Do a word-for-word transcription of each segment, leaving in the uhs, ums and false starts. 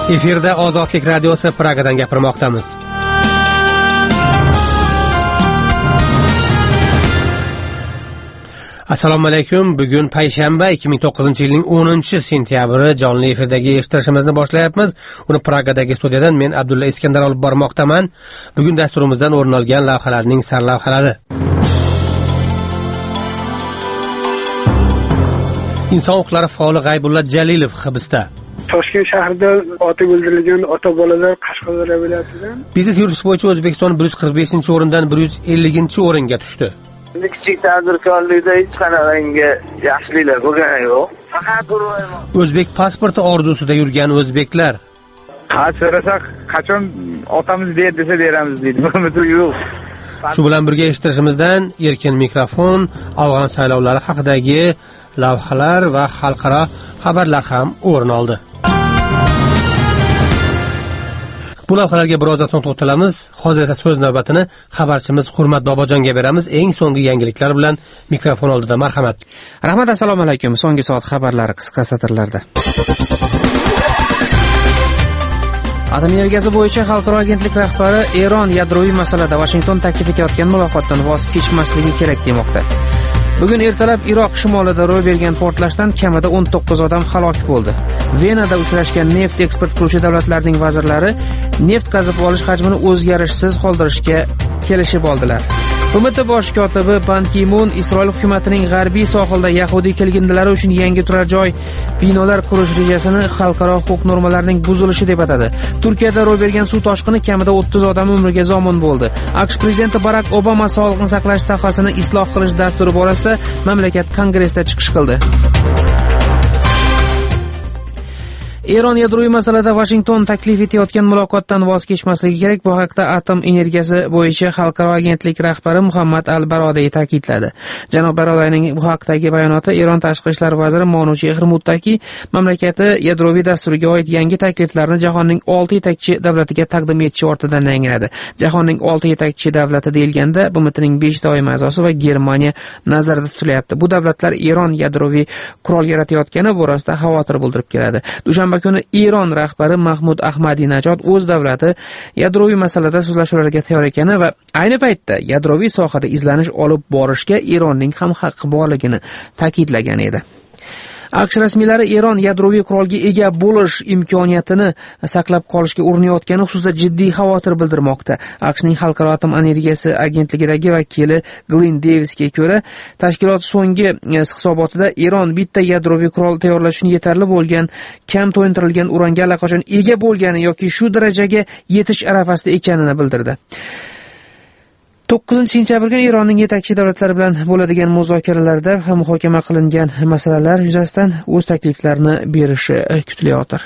Efirda Ozodlik radiosi Pragadan gapirmoqdamiz. Assalomu alaykum. Bugun payshanba, ikki ming to'qqizinchi yilning o'ninchi sentyabri. Jonli efirdagi eshittirishimizni boshlayapmiz. Uni Pragadagi studiyadan men Abdulla Iskandar olib bormoqdaman. Bugun dasturimizdan o'rin olgan lavhalarning sarlavhalari. Inson huquqlari faoli G'aybulla Jalilov hibsda. Toshkent shahrida otib o'ldirilgan ota-bolalar Qashqadaryo viloyatidan biznes yuritish bo'yicha O'zbekiston bir yuz qirq beshinchi o'rindan bir yuz ellinchi o'ringa tushdi. Kichik tadbirkorlikda hech qanaqangi yaxshiliklar bo'lgani yo'q. Faqat O'zbek pasporti orzusida yurgan o'zbeklar. Ha, so'rasak, qachon otamiz ber desa beramiz deydi. Bo'lmasa yo'q. Shu bilan birga eshittirishimizdan erkin mikrofon, Afg'on saylovlari haqidagi lavhalar va xalqaro xabarlar ham o'rin oldi. Bu lavhalarga birozdan so'ng to'xtalamiz. Hozir esa so'z navbatini xabarchimiz Hurmat Bobojonga beramiz. Eng so'nggi yangiliklar bilan mikrofon oldida marhamat. Rahmat, assalomu alaykum. So'nggi soat xabarlari qisqa satrlarda. Atom energiyasi bo'yicha xalqaro agentlik rahbari Eron yadroviy masalada Washington taklif etayotgan muloqotdan voz kechmasligi kerak demoqda. Bugun ertalab Iroq shimolida ro'y bergan portlashdan kamida o'n to'qqiz odam halok bo'ldi. Venada uchrashgan neft eksport qiluvchi davlatlarning vazirlari neft qazib olish hajmini o'zgarishsiz qoldirishga kelishib oldilar. B M T bosh kotibi Ban Ki-mun Isroil hukumatining g'arbiy sohilda yahudiy kelgindilari uchun yangi turar joy binolar qurish rejasini xalqaro huquq normalarining buzilishi deb atadi. Turkiyada ro'y bergan suv toshqini kamida o'ttiz odam umriga zomin bo'ldi. AQSh prezidenti Barak Obama sog'liqni saqlash sohasini isloh qilish dasturi borasida mamlakat kongressda chiqish qildi. Eron yadroviy masalada Washington taklif etayotgan muloqotdan voz kechmasligi kerak. Bu haqda Atom energiyasi bo'yicha xalqaro agentlik rahbari Muhammad al-Barodey ta'kidladi. Janob Barodeyning bu haqdagi bayonoti Eron tashqi ishlar vaziri Monuchehr Muttaki mamlakati yadroviy dasturiga oid yangi takliflarni jahonning olti yetakchi davlatiga taqdim etishi ortidan yangradi. Jahonning olti yetakchi davlati deyilganda B M T'ning besh doim a'zosi va Germaniya nazarda tutilyapti. Bu davlatlar Eron yadroviy qurol yaratayotgani borasida xavotir bildirib keladi. Dushanba kuni Eron rahbari Mahmud Ahmadinajod o'z davlati yadroviy masalada so'zlashuvlarga tayyor ekani va ayni paytda yadroviy sohada izlanish olib borishga Eronning ham haqqi borligini ta'kidlagan edi. AQSh rasmiylari Eron yadroviy qurolga ega bo'lish imkoniyatini saqlab qolishga urinayotgani xususida jiddiy xavotir bildirmoqda. AQShning xalqaro atom energiyasi agentligidagi vakili Glenn Davisga ko'ra, tashkilot so'nggi hisobotida Eron bitta yadroviy qurol tayyorlash uchun yetarli bo'lgan kam to'yintirilgan uranga allaqachon ega bo'lgani yoki shu darajaga yetish arafasida ekanini bildirdi. to'qqizinchi sentyabr kuni Eronning yetakchi davlatlari bilan bo'ladigan muzokaralarda muhokama qilingan masalalar yuzasidan o'z takliflarini berishi kutilayotir.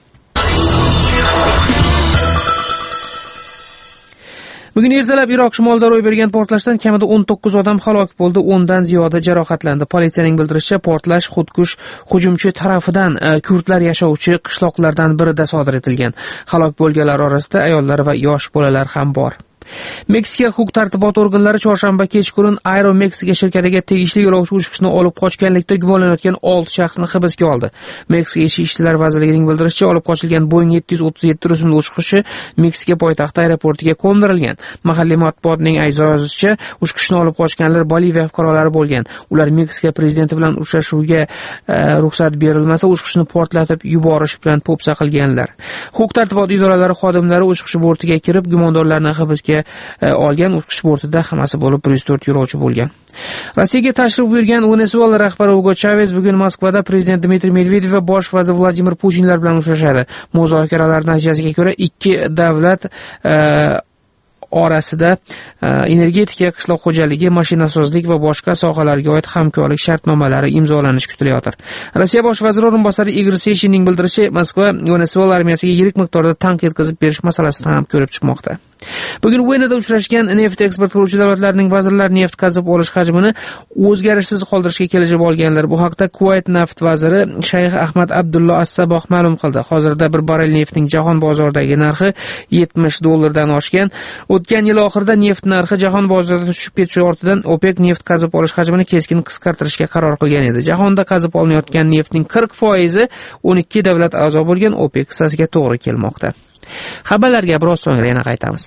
Bugun ertalab Iroq shimolida ro'y bergan portlashdan kamida o'n to'qqiz odam halok bo'ldi, o'ndan ziyodi jarohatlandi. Politsiyaning bildirishicha, portlash xudkush hujumchi tarafidan kurdlar yashovchi qishloqlardan birida sodir etilgan. Halok bo'lganlar orasida ayollar va yosh bolalar ham bor. Meksika huquq-tartibot organlari chorshanba kechqurun Aeromexico shirkatiga tegishli yo'lovchi uchqishni olib qochganlikda gumonlanayotgan olti shaxsni hibsga oldi. Meksika Ichki ishlar vazirligining bildirishicha, olib qochilgan Boeing yetti yuz o'ttiz yetti rusumli uchqishi Meksika poytaxti aeroportiga qo'ndirilgan. Mahalliy matbuotning yozishicha, uchqishni olib qochganlar Boliviya fuqarolari bo'lgan. Ular Meksika prezidenti bilan uchrashuvga ruxsat berilmasa, uchqishni portlatib yuborish bilan po'pisa qilganlar. Huquq-tartibot idoralari xodimlari uchqish bortiga kirib, gumondorlarni hibsga olgan. Uchqish bortida hammasi bo'lib bir yuz to'rt yo'lovchi bo'lgan. Rossiyaga tashrif buyurgan Venesuela rahbari Hugo Chavez bugun Moskvada prezident Dmitriy Medvedev va bosh vazir Vladimir Putinlar bilan uchrashadi. Muzokaralar natijasiga ko'ra ikki davlat orasida energetika, qishloq xo'jaligi, mashinasozlik va boshqa sohalarga oid hamkorlik shartnomalari imzolanishi kutilayotir. Rossiya bosh vaziri o'rinbosari Igor Sechinning bildirishicha, Moskva Venesuela armiyasiga yirik miqdorda tank yetkazib berish masalasini ham ko'rib chiqmoqda. Bugun Venada uchrashgan neft eksport qiluvchi davlatlarning vazirlari neft qazib olish hajmini o'zgarishsiz qoldirishga kelishib olganlar. Bu haqda Kuvayt neft vaziri Shayx Ahmad Abdullo As-Saboh ma'lum qildi. Hozirda bir barrel neftning jahon bozoridagi narxi yetmish dollardan oshgan. O'tgan yil oxirida neft narxi jahon bozorida tushib ketishi ortidan OPEC neft qazib olish hajmini keskin qisqartirishga qaror qilgan edi. Jahonda qazib olinayotgan neftning qirq foizi o'n ikki davlat a'zo bo'lgan OPEC hissasiga to'g'ri kelmoqda. Xabarlarga biroz so'ngra yana qaytamiz.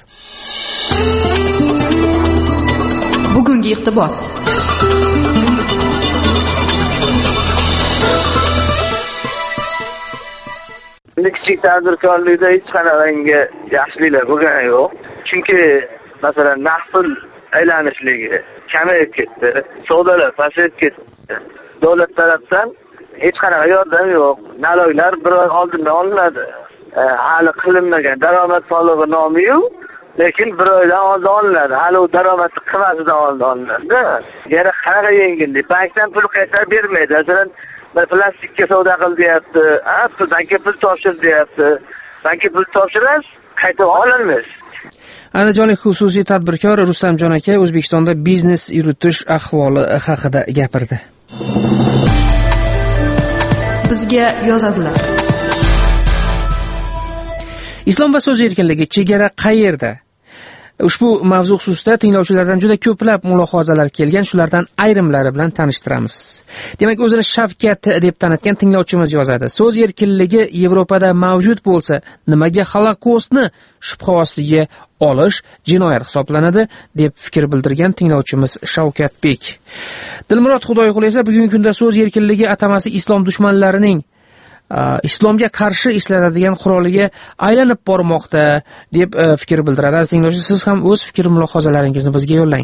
Bugungi iqtibos. Kichik tadbirkorlikda hech qanaqangi yaxshiliklar bo'lgani yo'q. Chunki masalan mahsul aylanishligi kamayib ketdi, savdolar pasayib ketdi. Davlat tarafdan hech qanaqa yordam yo'q. Naloylar bir oy oldindan olinadi. Hali qilinmagan daromad solig'i nomi-yu, lekin bir oydan oldin olinadi. Hali u daromadning qimatidan oldin olinadi. Yana qanaqa yengillik? Bankdan pul qaytarib bermaydi. Masalan, bir plastikka savdo qil deyapti, ha, bankka pul topshir deyapti. Bankka pul topshirasiz, qaytib ololmaysiz. Andijonlik xususiy tadbirkor Rustamjon aka O'zbekistonda biznes yuritish ahvoli haqida gapirdi. Bizga yozadilar. Islom va so'z erkinligi chegara qayerda? Ushbu mavzu xususida tinglovchilardan juda ko'plab mulohazalar kelgan, shulardan ayrimlari bilan tanishtiramiz. Demak, o'zini Shavkat deb tanitgan tinglovchimiz yozadi. So'z erkinligi Yevropada mavjud bo'lsa, nimaga Holokaustni shubha ostiga olish jinoyat hisoblanadi, deb fikr bildirgan tinglovchimiz Shavkatbek. Dilmurod Xudoyqul esa bugungi kunda so'z erkinligi atamasi islom dushmanlarining islomga qarshi ishlanadigan quroliga aylanib bormoqda deb fikr bildiradi. Aziz tinglovchi, siz ham o'z fikr mulohazalaringizni bizga yo'llang.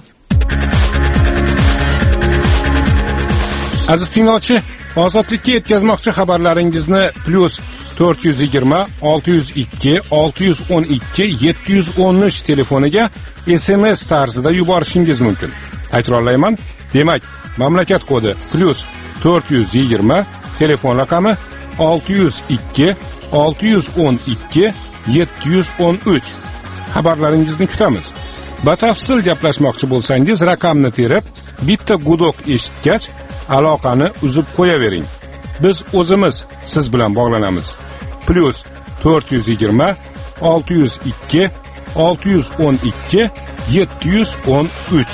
Aziz tinglovchi, ozodlikka yetkazmoqchi xabarlaringizni plus to'rt yuz yigirma olti yuz ikki olti yuz o'n ikki yetti yuz o'n uch telefoniga S M S tarzida yuborishingiz mumkin. Takrorlayman. Demak, mamlakat kodi plus to'rt yuz yigirma, telefon raqami olti yuz ikki olti yuz o'n ikki yetti yuz o'n uch. Xabarlaringizni kutamiz. Batafsil gaplashmoqchi bo'lsangiz, raqamni terib, bitta gudok eshitgach, aloqani uzib qo'yavering. Biz o'zimiz siz bilan bog'lanamiz. Plus to'rt yuz yigirma olti yuz ikki olti yuz o'n ikki yetti yuz o'n uch.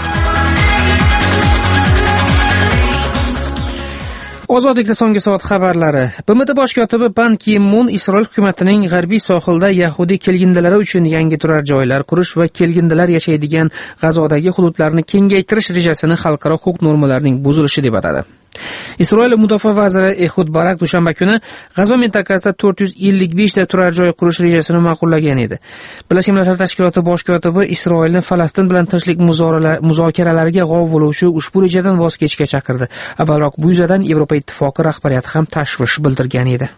Ozodlikda so'nggi soat xabarlari. B M T bosh kotibi Ban Ki-mun Isroil hukumatining g'arbiy sohilda Yahudiy kelgindalari uchun yangi turar joylar qurish va kelgindalar yashaydigan G'azodagi hududlarni kengaytirish rejasini xalqaro huquq normalarining buzilishi deb atadi. Isroil mudofaa vaziri Ehud Barak dushanba kuni G'azo mintaqasida to'rt yuz ellik besh ta turar joy qurish rejasini ma'qullagan edi. Birlashgan Millatlar Tashkiloti bosh kotibi Isroilni Falastin bilan tinchlik muzokaralariga g'ov bo'luvchi ushbu rejadan voz kechishga chaqirdi. Avvalroq bu yuzadan Yevropa Ittifoqi rahbariyati ham tashvish bildirgan edi.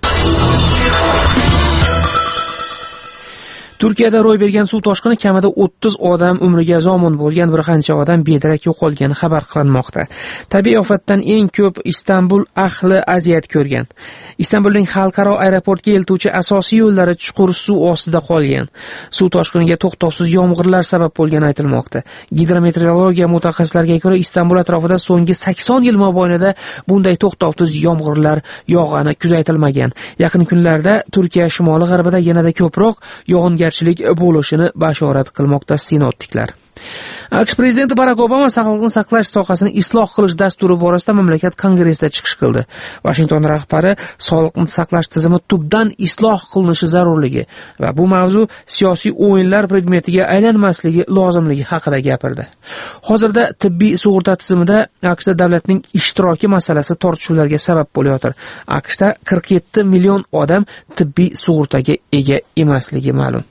Turkiyada ro'y bergan suv toshqini kamida o'ttiz odam umriga zomin bo'lgan, bir qancha odam bedarak yo'qolgani xabar qilinmoqda. Tabiiy ofatdan eng ko'p Istanbul ahli aziyat ko'rgan. Istanbulning xalqaro aeroportga eltuvchi asosiy yo'llari chuqur suv ostida qolgan. Suv toshqiniga to'xtovsiz yomg'irlar sabab bo'lgani aytilmoqda. Gidrometeorologiya mutaxassislariga ko'ra, Istanbul atrofida so'nggi sakson yil mobaynida bunday to'xtovsiz yomg'irlar yog'gani kuzatilmagan. Yaqin kunlarda Turkiya shimoli g'arbida yanada ko'proq yog'ingarchilik bo'lishini bashorat qilmoqda sinoptiklar. AQSh prezidenti Barak Obama sog'liqni saqlash sohasini isloh qilish dasturi borasida mamlakat kongressida chiqish qildi. Washington rahbari sog'liqni saqlash tizimi tubdan isloh qilinishi zarurligi va bu mavzu siyosiy o'yinlar predmetiga aylanmasligi lozimligi haqida gapirdi. Hozirda tibbiy sug'urta tizimida AQShda davlatning ishtiroki masalasi tortishuvlarga sabab bo'layotir. AQShda qirq yetti million odam tibbiy sug'urtaga ega emasligi ma'lum.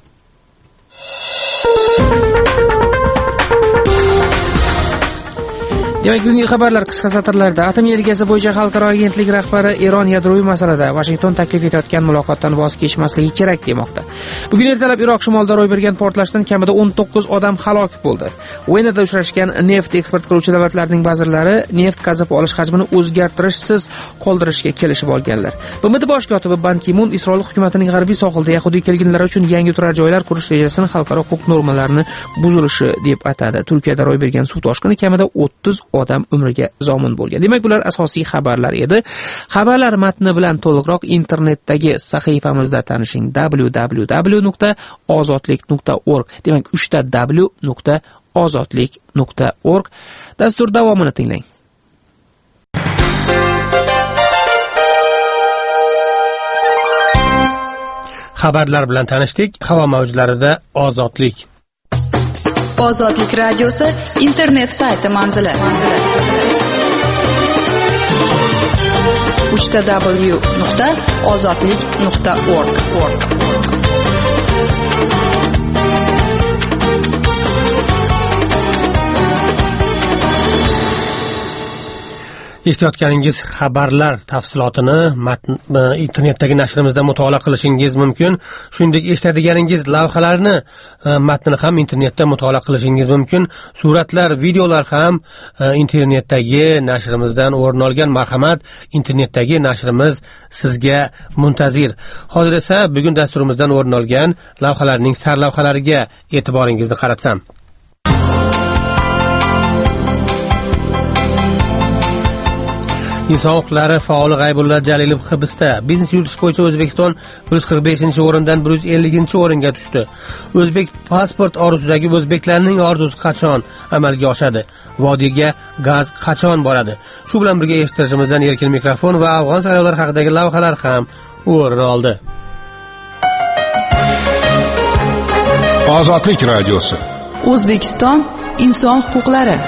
Demak, bugungi xabarlar qisqa satrlarda. Atom energiyasi bo'yicha xalqaro agentlik rahbari Eron yadroviy masalada Washington taklif etayotgan muloqotdan voz kechmasligi kerak demoqda. Bugun ertalab Iroq shimolida ro'y bergan portlashdan kamida o'n to'qqiz odam halok bo'ldi. Venada uchrashgan neft eksport qiluvchi davlatlarning vazirlari neft qazib olish hajmini o'zgartirishsiz qoldirishga kelishib olganlar. B M T bosh kotibi Ban Ki-mun Isroil hukumatining g'arbiy sohilda yahudiy kelginlar uchun yangi turar joylar qurish rejasini xalqaro huquq normalarini buzilishi deb atadi. Turkiyada ro'y bergan suv toshqini kamida o'ttiz odam umriga zomin bo'lgan. Demak, bular asosiy xabarlar edi. Xabarlar matni bilan to'liqroq internetdagi sahifamizda tanishing w w w nuqta ozodlik nuqta org. Demak, uchta w nuqta ozodlik nuqta org. Dastur davomini tinglang. Xabarlar bilan tanishdik. Havo mavjlarida ozodlik. Ozodlik radiosi internet sayti manzili. uchta w nuqta ozodlik nuqta org. Eshitayotganingiz xabarlar tafsilotini matn, internetdagi nashrimizda mutolaa qilishingiz mumkin. Shuningdek, eshitadiganingiz lavhalarni matnini ham internetda mutolaa qilishingiz mumkin. Suratlar, videolar ham internetdagi nashrimizdan o'rin olgan. Marhamat, internetdagi nashrimiz sizga muntazir. Hozir esa bugun dasturimizdan o'rin olgan lavhalarning sarlavhalariga e'tiboringizni qaratsam. Inson huquqlari faoli G'aybulla Jalilov hibsda. Biznes yuritish bo'yicha O'zbekiston bir yuz qirq beshinchi o'rindan bir yuz ellinchi o'ringa tushdi. O'zbek pasport orzusidagi o'zbeklarning orzusi qachon amalga oshadi? Vodiyga gaz qachon boradi? Shu bilan birga eshittirishimizdan erkin mikrofon va afg'on saylovlari haqidagi lavhalar ham o'rin oldi. Ozodlik radiosi. O'zbekiston inson huquqlari.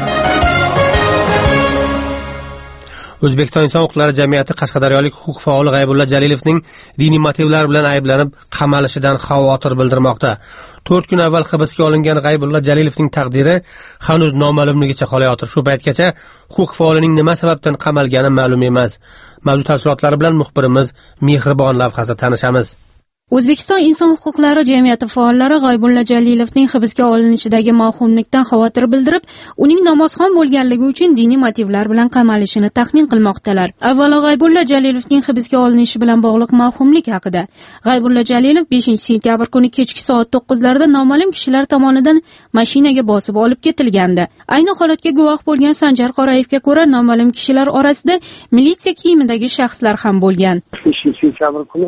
O'zbekiston inson huquqlari jamiyati qashqadaryolik huquq faoli G'aybulla Jalilovning diniy motivlar bilan ayblanib qamalishidan xavotir bildirmoqda. to'rt kun avval hibsga olingan G'aybulla Jalilovning taqdiri hanuz noma'lumligicha qolayotir. Shu paytgacha huquq faolining nima sababdan qamalgani ma'lum emas. Mavzu tafsilotlari bilan muxbirimiz Mehribon lavhasida tanishamiz. O'zbekiston inson huquqlari jamiyati faollari G'aybulla Jalilovning hibsga olinishidagi mavhumlikdan xavotir bildirib, uning namozxon bo'lganligi uchun diniy motivlar bilan qamalishini taxmin qilmoqdalar. Avvalo G'aybulla Jalilovning hibsga olinishi bilan bog'liq mavhumlik haqida. G'aybulla Jalilov beshinchi sentyabr kuni kechki soat to'qqizlarda noma'lum kishilar tomonidan mashinaga bosib olib ketilgandi. Ayni holatga guvoh bo'lgan Sanjar Qorayevga ko'ra, noma'lum kishilar orasida militsiya kiyimidagi shaxslar ham bo'lgan. beshinchi sentyabr kuni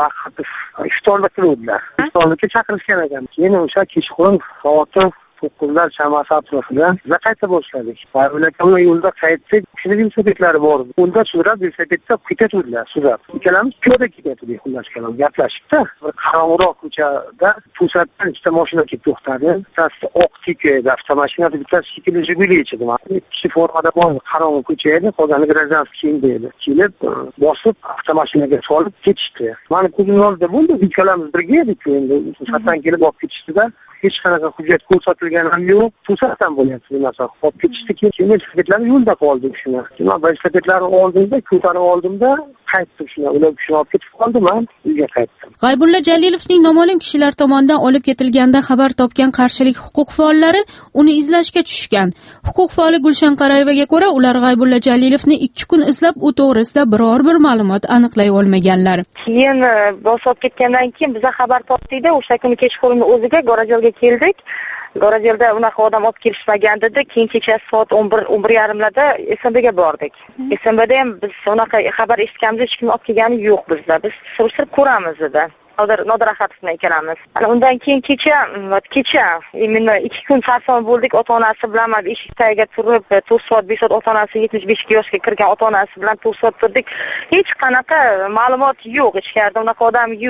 iftorga kiruvdilar. Iftorga chaqirishgan ekan. Keyin o'sha kechqurun soat to'qqizlar chamasi atrofida biza qayta boshladik. Ular yo'lda qaytdik, shuni velosipetlari bor. Unda surat velosipedda ketadilar, surat. Ikkalamiz piyoda ketyaptik, xullas kalom gaplashibdi. Bir qorong'uroq ko'chada to'satdan ikkita mashina kelib to'xtadi. Bittasi oq Tiko edi, avtomashina, bittasi shekilli Jiguli edi. Kishi formada bor, qorong'u ko'cha edi, qolgani gражданский kiyimda edi. Kelib bosib avtomashinaga solib ketishdi. Mani ko'zim oldida bo'ldi, ikkalamiz birga edik endi. To'satdan kelib olib ketishdi-da. Hech qanaqa hujjat ko'rsatilgani ham yo'q. To'satdan bo'lyapti bu narsa. Olib ketishdi, keyin velosipedlar yo'lda qoldi shuni. Men velosipedlarni oldimda, ko'tarib oldimda qaytdim shuni. Ular shuni olib ketib qoldi, men uyga qaytdim. G'aybulla Jalilovning noma'lum kishilar tomonidan olib ketilganda xabar topgan qarshilik huquq faollari uni izlashga tushgan. Huquq faoli Gulshan Qorayevaga ko'ra, ular G'aybulla Jalilovni ikki kun izlab, u to'g'risida biror bir ma'lumot aniqlay olmaganlar. Keyin bosib ketgandan keyin biza xabar topdik-da, o'sha kuni kechqurunni o'ziga Gorajalga keldik. Gorajalda unaqa odam olib kelishmagan dedi. Keyin kecha soat o'n bir o'n bir yarimlarda S M Bga bordik. S M Bda ham biz unaqa xabar eshitganmiz, hech kim olib kelgani yo'q bizda. Biz surishtirib ko'ramiz dedi. Nodir Nodir Ahatovni ikkalamiz. Undan keyin kecha, kecha, imенно ikki kun sarson bo'ldik ota-onasi bilan eshik tagiga turib, to'rt soat besh soat ota-onasi yetmish besh yoshga kirgan ota-onasi bilan to'rt soat turdik. Hech qanaqa ma'lumot yo'q, ichkarida unaqa odam yo'q.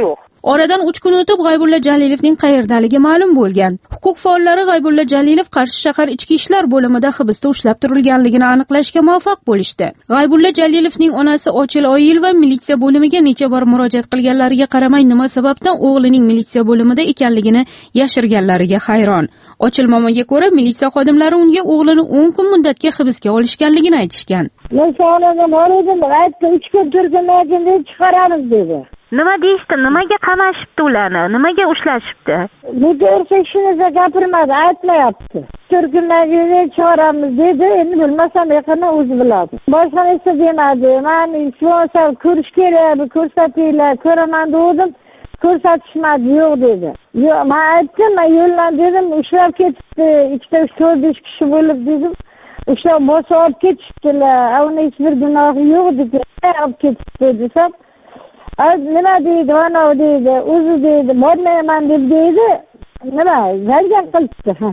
Oradan uch kun o'tib G'aybulla Jalilovning qayerdaligi ma'lum bo'lgan. Huquq faollari G'aybulla Jalilov Qarshi shahar ichki ishlar bo'limida hibsda ushlab turilganligini aniqlashga muvaffaq bo'lishdi. G'aybulla Jalilovning onasi Ochil Oyilova militsiya bo'limiga necha bor murojaat qilganlariga qaramay nima sababdan o'g'lining militsiya bo'limida ekanligini yashirganlariga hayron. Ochil momoga ko'ra, militsiya xodimlari unga o'g'lini o'n kun muddatga hibsga olishganligini aytishgan. Men sonada bor edim, aytdi uch kun turgandan keyin chiqaramiz dedi. Nima deyishdi? Nimaga qamashibdi ularni? Nimaga ushlashibdi? Bu to'g'ri shuni gapirmadi, aytmayapti. Turkundan keyin chiqaramiz dedi. Endi bilmasam yaqinda o'zi biladi. Boshqa narsa demadi. Men sponsor ko'rish kerak, ko'rsatinglar, ko'raman dedim. Ko'rsatishmadi, yo'q dedi. Yo'q, men aytdim, men yo'ldan dedim, ushlab ketibdi. ikkita uch to'rt besh kishi bo'lib dedim. Ushlab bosib olib ketishdilar. Uni hech bir gunohi yo'q dedi. Olib ketibdi desam, nima deydi, ana deydi, o'zi deydi, bormayman deb deydi. Nima, zargar qilibdi.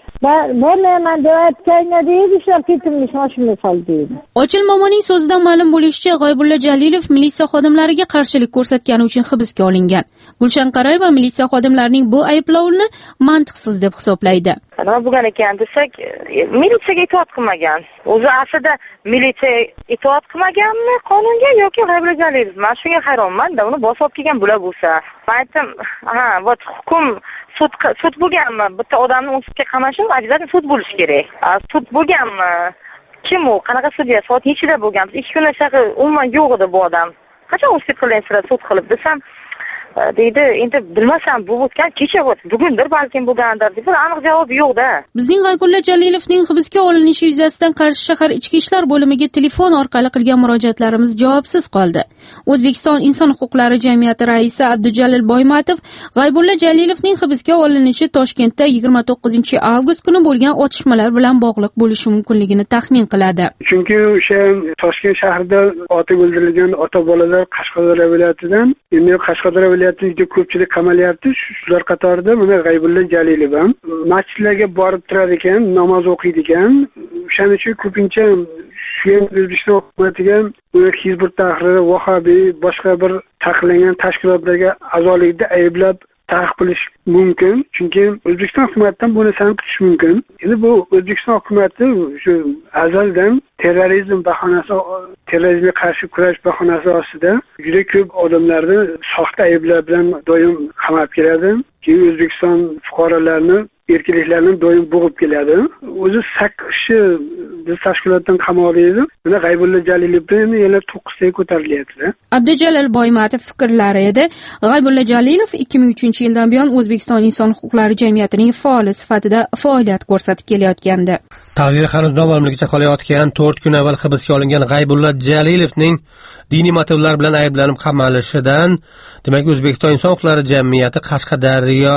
Bormayman deb aytganda deydi, ishlab ketimmish mashina soldi deydi. Ochil momoning so'zidan ma'lum bo'lishicha, G'aybulla Jalilov militsiya xodimlariga qarshilik ko'rsatgani uchun hibsga olingan. Gulshan Qarayeva militsiya xodimlarining bu ayblovini mantiqsiz deb hisoblaydi. Nima bo'lgan ekan desak, militsiyaga itoat qilmagan. O'zi aslida militsiya itoat qilmaganmi qonunga yoki G'aybulla Jalilov? Men shunga hayronman-da, uni bosib olib kelgan bo'la bo'lsa. Men aytdim, ha, vot hukm sud sud bo'lganmi? Bitta odamni o'n sudga qamashi ajratib sud bo'lishi kerak. Sud bo'lganmi? Kim u? Qanaqa sudya? Soat nechida bo'lgan? ikki kundan shaqi umuman yo'q edi bu odam. Qachon sud qilgan sira sud qilib desam, deydi, endi bilmasam bu o'tgan kecha o'tdi, bugundir balkim bo'lgandir deb aniq javob yo'q-da. Bizning G'aybulla Jalilovning hibsga olinishi yuzasidan Qarshi shahar ichki ishlar bo'limiga telefon orqali qilgan murojaatlarimiz javobsiz qoldi. O'zbekiston inson huquqlari jamiyati raisi Abdujalil Boymatov G'aybulla Jalilovning hibsga olinishi Toshkentda yigirma to'qqizinchi avgust kuni bo'lgan otishmalar bilan bog'liq bo'lishi mumkinligini taxmin qiladi. Chunki o'sha Toshkent shahrida otib o'ldirilgan ota-bolalar Qashqadaryo viloyatidan, endi Qashqadaryo juda ko'pchilik qamalyapti. Shular qatorida mana G'aybulla Jalilov ham masjidlarga borib turar ekan, namoz o'qiydi ekan. O'shaning uchun ko'pincha shu O'zbekiston hukumatiga Hizbut Tahrir, Vahobiy, boshqa bir taqiqlangan tashkilotlarga a'zolikda ayblab ta'qib qilish mumkin. Chunki O'zbekiston hukumatidan bu narsani kutish mumkin. Endi bu O'zbekiston hukumati shu azaldan terrorizm bahonasi, terrorizmga qarshi kurash bahonasi ostida juda ko'p odamlarni soxta ayblar bilan doim qamab keladi. Keyin O'zbekiston fuqarolarini erkinliklarini doim bo'g'ib keladi. O'zi sakkiz kishi biz tashkilotdan qamoqda. Mana G'aybulla Jalilovdan yana to'qqiztaga ko'tarilyapti. Abdujalil Boymatov fikrlari edi. G'aybulla Jalilov ikki ming uchinchi yildan buyon O'zbekiston inson huquqlari jamiyatining faoli sifatida faoliyat ko'rsatib kelayotgandi. Taqdiri hanuz noma'lumligicha qolayotgan to'rt kun avval hibsga olingan G'aybulla Jalilovning diniy motivlar bilan ayblanib qamalishidan, demak O'zbekiston inson huquqlari jamiyati Qashqadaryo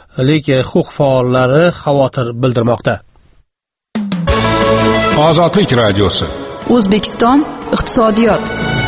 huquq faollari xavotir bildirmoqda. Ozodlik radiosi. O'zbekiston iqtisodiyot.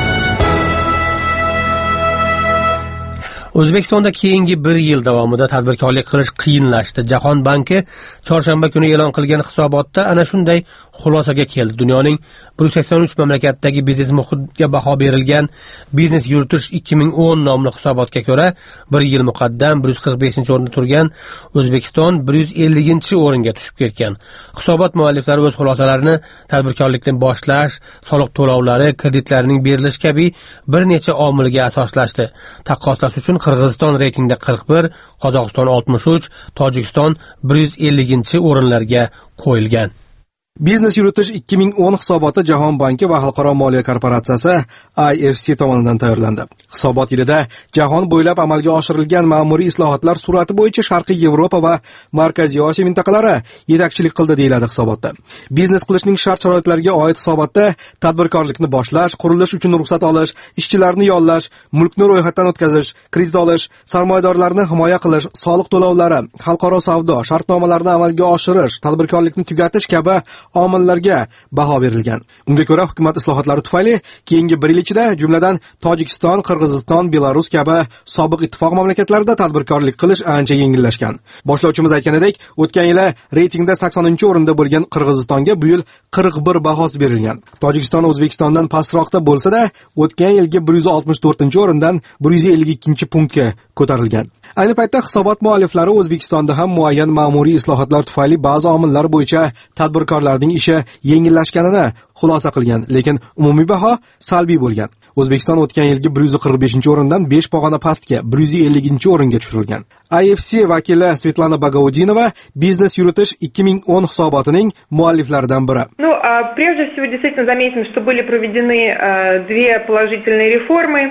O'zbekistonda keyingi bir yil davomida tadbirkorlik qilish qiyinlashdi. Jahon banki chorshanba kuni e'lon qilgan hisobotda ana shunday xulosaga keldi. Dunyoning bir yuz sakson uch mamlakatdagi biznes muhitiga baho berilgan Biznes yuritish ikki ming o'n nomli hisobotga ko'ra, bir yil muqaddam bir yuz qirq beshinchi o'rinda turgan O'zbekiston bir yuz ellinchi o'ringa tushib ketgan. Hisobot mualliflari o'z xulosalarini tadbirkorlikni boshlash, soliq to'lovlari, kreditlarning berilishi kabi bir necha omilga asoslashdi. Taqqoslash uchun Qirg'iziston reytingda qirq bir, Qozog'iston oltmish uch, Tojikiston bir yuz ellinchi o'rinlarga qo'yilgan. Biznes yuritish ikki ming o'n hisoboti Jahon banki va Xalqaro moliya korporatsiyasi I F C tomonidan tayyorlandi. Hisobot yilida jahon bo'ylab amalga oshirilgan ma'muriy islohotlar surati bo'yicha Sharqiy Yevropa va Markaziy Osiyo mintaqalari yetakchilik qildi deyiladi hisobotda. Biznes qilishning shart-sharoitlariga oid hisobotda tadbirkorlikni boshlash, qurilish uchun ruxsat olish, ishchilarni yollash, mulkni ro'yxatdan o'tkazish, kredit olish, sarmoyadorlarni himoya qilish, soliq to'lovlari, xalqaro savdo shartnomalarini amalga oshirish, tadbirkorlikni tugatish kabi omillarga baho berilgan. Unga ko'ra, hukumat islohotlari tufayli keyingi bir yil ichida jumladan Tojikiston, Qirg'iziston, Belarus kabi sobiq ittifoq mamlakatlarida tadbirkorlik qilish ancha yengillashgan. Boshlovchimiz aytganidek, o'tgan yili reytingda saksoninchi o'rinda bo'lgan Qirg'izistonga bu yil qirq bir bahosi berilgan. Tojikiston O'zbekistondan pastroqda bo'lsa-da, o'tgan yilgi bir yuz oltmish to'rtinchi o'rindan bir yuz ellik ikkinchi punktga ko'tarilgan. Ayni paytda hisobot mualliflari O'zbekistonda ham muayyan ma'muriy islohotlar tufayli ba'zi omillar bo'yicha tadbirkorlarning ishi yengillashganini xulosa qilgan, lekin umumiy baho salbiy bo'lgan. O'zbekiston o'tgan yilgi bir yuz qirq beshinchi o'rindan besh pog'ona pastga bir yuz ellinchi o'ringa tushirilgan. I F C vakili Svetlana Bagaudinova biznes yuritish ikki ming o'n hisobotining mualliflaridan biri. Ну, прежде всего действительно заметим, что были проведены две положительные реформы.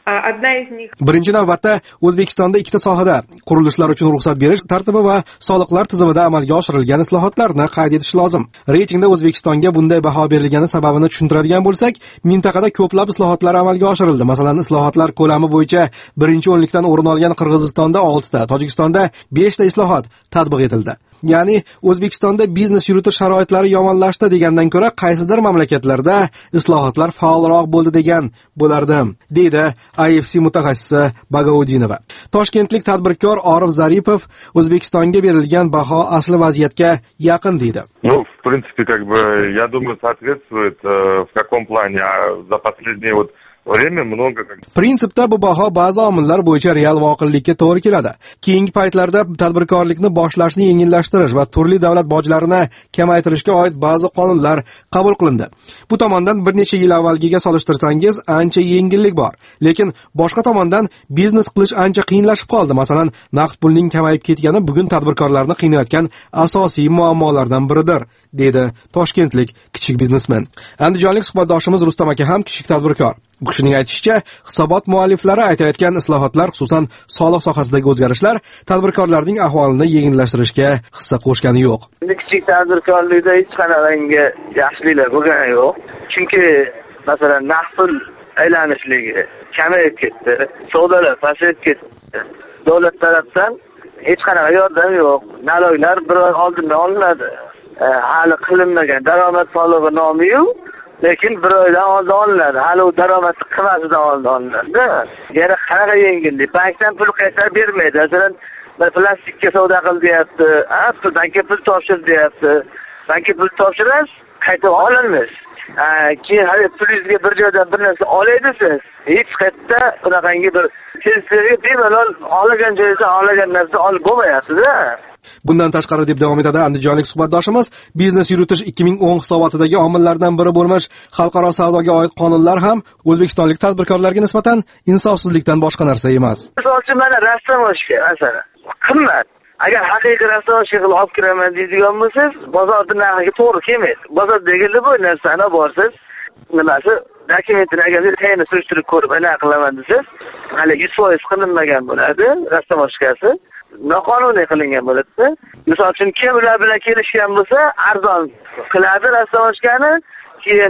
Birinchi navbatda O'zbekistonda ikkita sohada qurilishlar uchun ruxsat berish tartibi va soliqlar tizimida amalga oshirilgan islohotlarni qayd etish lozim. Reytingda O'zbekistonga bunday baho berilgani sababini tushuntiradigan bo'lsak, mintaqada ko'plab islohotlar amalga oshirildi. Masalan, islohotlar ko'lami bo'yicha birinchi o'nlikdan o'rin olgan Qirg'izistonda oltita, Tojikistonda beshta islohot tatbiq etildi. Ya'ni O'zbekistonda biznes yuritish sharoitlari yomonlashdi degandan ko'ra qaysidir mamlakatlarda islohotlar faolroq bo'ldi degan bo'lardim, deydi I F C mutaxassisi Bagaudinova. Toshkentlik tadbirkor Orif Zaripov O'zbekistonga berilgan baho asli vaziyatga yaqin deydi. Ну, в принципе, как бы, я думаю, соответствует э, в каком плане, а за последние вот время много. Prinsipda bu baho ba'zi omillar bo'yicha real voqelikka to'g'ri keladi. Keyingi paytlarda tadbirkorlikni boshlashni yengillashtirish va turli davlat bojlarini kamaytirishga oid ba'zi qonunlar qabul qilindi. Bu tomondan bir necha yil avvalgiga solishtirsangiz ancha yengillik bor. Lekin boshqa tomondan biznes qilish ancha qiyinlashib qoldi. Masalan, naqd pulning kamayib ketgani bugun tadbirkorlarni qiynayotgan asosiy muammolardan biridir, dedi toshkentlik kichik biznesmen. Andijonlik suhbatdoshimiz Rustam aka ham kichik tadbirkor. Bu kishining aytishicha, hisobot mualliflari aytayotgan islohotlar, xususan soliq sohasidagi o'zgarishlar tadbirkorlarning ahvolini yengillashtirishga hissa qo'shgani yo'q. Kichik tadbirkorlikda hech qanaqangi yaxshiliklar bo'lgani yo'q. Chunki masalan, naqd aylanishligi kamayib ketdi, savdolar pasayib ketdi. Davlat tarafdan hech qanaqa yordam yo'q. Naloylar bir oy oldindan olinadi. Hali qilinmagan daromad solig'i nomi-yu, lekin bir oydan oldin olinadi. Hali u daromad qimatidan oldin olinadi. Yana qanaqa yengillik? Bankdan pul qaytarib bermaydi. Masalan, bir plastikka savdo qil deyapti, ha, bankka pul topshir deyapti. Bankka pul topshirasiz, qaytib ololmaysiz. Keyin hali pulingizga bir joydan bir narsa olaysiz. Hech qayerda bunaqangi bir sizlarga bemalol olgan joyingizdan olgan narsa olib bo'lmayapsiz-da. Bundan tashqari, deb davom etadi andijonlik suhbatdoshimiz, biznes yuritish ikki ming o'n hisobotidagi omillardan biri bo'lmish xalqaro savdoga oid qonunlar ham o'zbekistonlik tadbirkorlarga nisbatan insofsizlikdan boshqa narsa emas. Misol uchun mana rassomoshga, masalan, qimmat. Agar haqiqiy rassomoshga qilib olib kiraman deydigan bo'lsangiz, bozorda narxiga to'g'ri kelmaydi. Bozordagi bu narsani borsiz, nimasi dokumentini agar tayini surishtirib ko'rib, ana qilaman desangiz, hali yuz foiz qilinmagan bo'ladi rassomoshkasi. Noqonuniy qilingan bo'ladi. Misol uchun kim ular bilan kelishgan bo'lsa, arzon qiladi rassomoshkani, keyin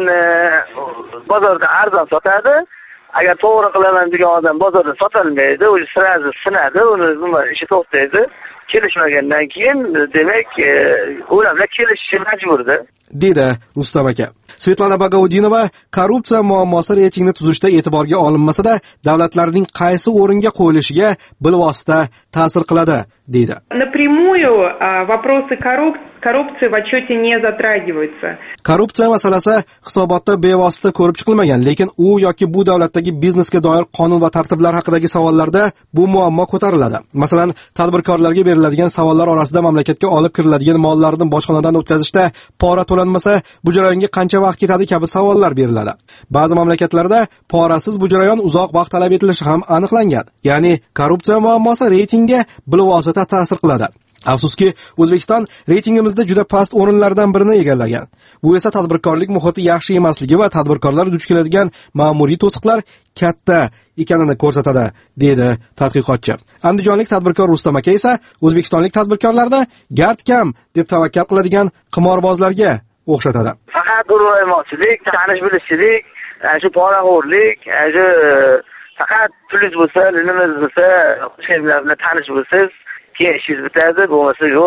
bozorda arzon sotadi. Agar to'g'ri qilaman degan odam bozorda sotolmaydi, u sirazi sinadi, uni nima ishi to'xtaydi. Kelishmagandan keyin demak, ular bilan kelishishga majburdir, dedi Rustam aka. Svetlana Bagaudinova korrupsiya muammosi reytingni tuzishda e'tiborga olinmasa-da, davlatlarning qaysi o'ringa qo'yilishiga bilvosita ta'sir qiladi, deydi. Напрямую вопросы коррупции в отчете не затрагиваются. Korrupsiya masalasi hisobotda bevosita ko'rib chiqilmagan, lekin u yoki bu davlatdagi biznesga doir qonun va tartiblar haqidagi savollarda bu muammo ko'tariladi. Masalan, tadbirkorlarga beriladigan savollar orasida mamlakatga olib kiriladigan mollarni bojxonadan o'tkazishda pora to'lanmasa, bu jarayonga qancha vaqt ketadi kabi savollar beriladi. Ba'zi mamlakatlarda porasiz bu jarayon uzoq vaqt talab etilishi ham aniqlangan. Ya'ni korrupsiya muammosi reytingga bilvosita ta'sir qiladi. Afsuski, O'zbekiston reytingimizda juda past o'rinlardan birini egallagan. Bu esa tadbirkorlik muhiti yaxshi emasligi va tadbirkorlar duch keladigan ma'muriy to'siqlar katta ekanini ko'rsatadi, dedi tadqiqotchi. Andijonlik tadbirkor Rustam aka esa o'zbekistonlik tadbirkorlarni gard kam deb tavakkal qiladigan qimorbozlarga o'xshatadi. Faqat urg'aymoqchilik, tanish bilishchilik, shu poraxo'rlik, shu faqat pulingiz bo'lsa, nimangiz bo'lsa, o'sha bilan tanish bo'lsangiz, keyin ishingiz bitadi, bo'lmasa yo'q.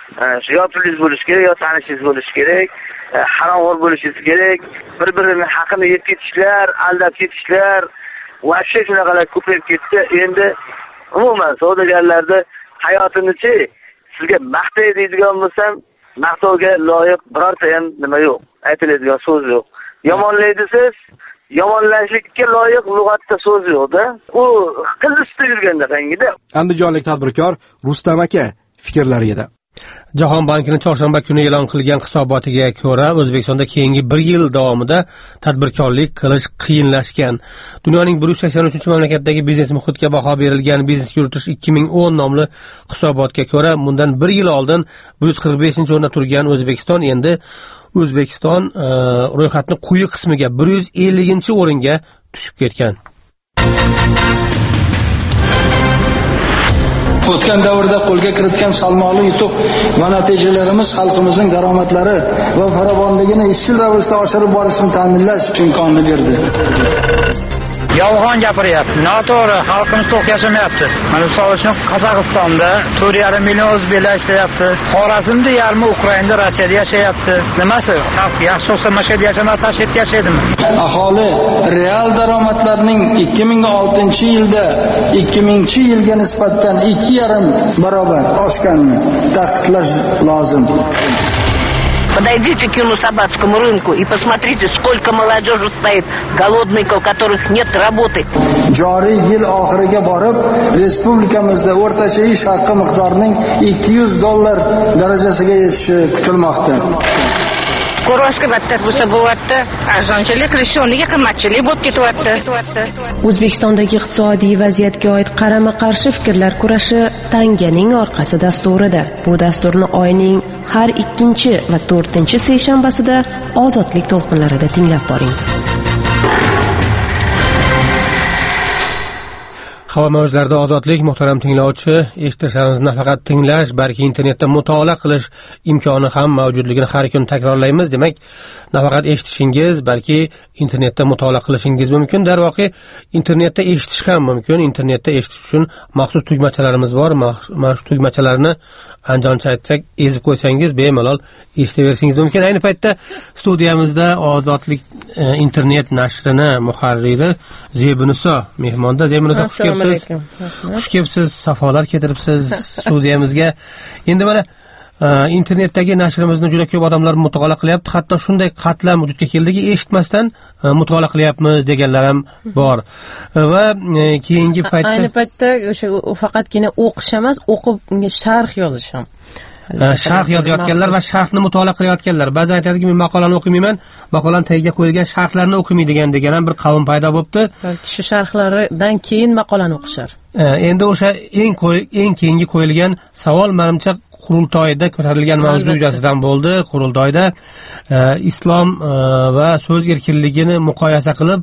yo pulingiz bo'lishi kerak, yo tanishingiz bo'lishi kerak, haromxo'r bo'lishingiz kerak, bir-birini haqini yeb ketishlar, aldab ketishlar, vaqti shunaqalar ko'payib ketdi. Endi umuman savdogarlarda hayotinichi sizga maqtay deydigan bo'lsam, maqtovga loyiq birorta ham nima yo'q, aytiladigan so'z yo'q. Yomonlaydi siz, yomonlashlikka loyiq lug'atda so'z yo'q-da. U qiz ustida yurganda qangida. Andijonlik tadbirkor Rustam aka fikrlari edi. Jahon bankining chorshanba kuni e'lon qilgan hisobotiga ko'ra, O'zbekistonda keyingi bir yil davomida tadbirkorlik qilish qiyinlashgan. Dunyoning bir yuz sakson uchinchi mamlakatdagi biznes muhitga baho berilgan Biznes yuritish ikki ming o'n nomli hisobotga ko'ra, bundan bir yil oldin bir yuz qirq beshinchi o'rinda turgan O'zbekiston endi O'zbekiston e, ro'yxatning quyi qismiga bir yuz ellinchi o'ringa tushib ketgan. O'tgan davrda qo'lga kiritgan salmoqli yutuq va natijalarimiz xalqimizning daromadlari va farovonligini izchil ravishda oshirib borishni ta'minlash imkonini berdi. Yolg'on gapiryapti, noto'g'ri, xalqimiz to'q yashamayapti. Mana misol uchun Qozog'istonda to'rt yarim million o'zbeklar yashayapti. Xorazmda yarmi Ukrainada, Rossiyada yashayapti. Nimasi? Xalq yaxshi bo'lsa mana shu yerda yashamasa, shu yerda yashaydimi? Aholi real daromadlarning ikki ming oltinchi yilda ikki mingchi yilga nisbatan ikki yarim barobar oshganini ta'kidlash lozim. Подойдите к Юнусабадскому рынку и посмотрите, сколько молодежи стоит, голодных, у которых нет работы. Joriy yil oxiriga borib, respublikamizda o'rtacha ish haqi miqdorining ikki yuz dollar darajasiga yetishi kutilmoqda. Ko'rvashga battar bo'lsa bo'lyapti, arzonchilik qilishi o'rniga qimmatchilik bo'lib ketyapti. O'zbekistondagi iqtisodiy vaziyatga oid qarama-qarshi fikrlar kurashi Tanganing orqasi dasturida. Bu dasturni oyning har ikkinchi va to'rtinchi seshanbasida Ozodlik to'lqinlarida tinglab boring. Havo mavjlarida ozodlik, muhtaram tinglovchi, eshitishimizni nafaqat tinglash, balki internetda mutolaa qilish imkoni ham mavjudligini har kun takrorlaymiz. Demak, nafaqat eshitishingiz, balki internetda mutolaa qilishingiz mumkin. Darvoqe, internetda eshitish ham mumkin. Internetda eshitish uchun maxsus tugmachalarimiz bor. Mana shu tugmachalarni anjomcha aytsak, ezib qo'ysangiz, bemalol eshitaversangiz mumkin. Ayni paytda studiyamizda Ozodlik e, internet nashrini muharriri Zebiniso mehmonda. Zebiniso, xush kelibsiz. Xush kelibsiz, safolar keltiribsiz studiyamizga. Endi mana internetdagi nashrimizni juda ko'p odamlar mutolaa qilyapti. Hatto shunday qatlam vujudga keldiki, eshitmasdan mutolaa qilyapmiz deganlar ham bor. Va keyingi paytda ayni paytda o'sha faqatgina o'qish emas, o'qib unga sharh yozish ham. Sharh yozayotganlar va sharhni mutolaa qilayotganlar. Ba'zan aytadiki, men maqolani o'qimayman, maqolaning tagiga qo'yilgan sharhlarni o'qimaydigan degan ham bir qavm paydo bo'libdi. Shu sharhlaridan keyin maqolani o'qishar. Endi o'sha eng eng keyingi qo'yilgan savol menimcha qurultoyda ko'tarilgan mavzu yuzasidan bo'ldi. Qurultoyda islom va so'z erkinligini muqoyasa qilib,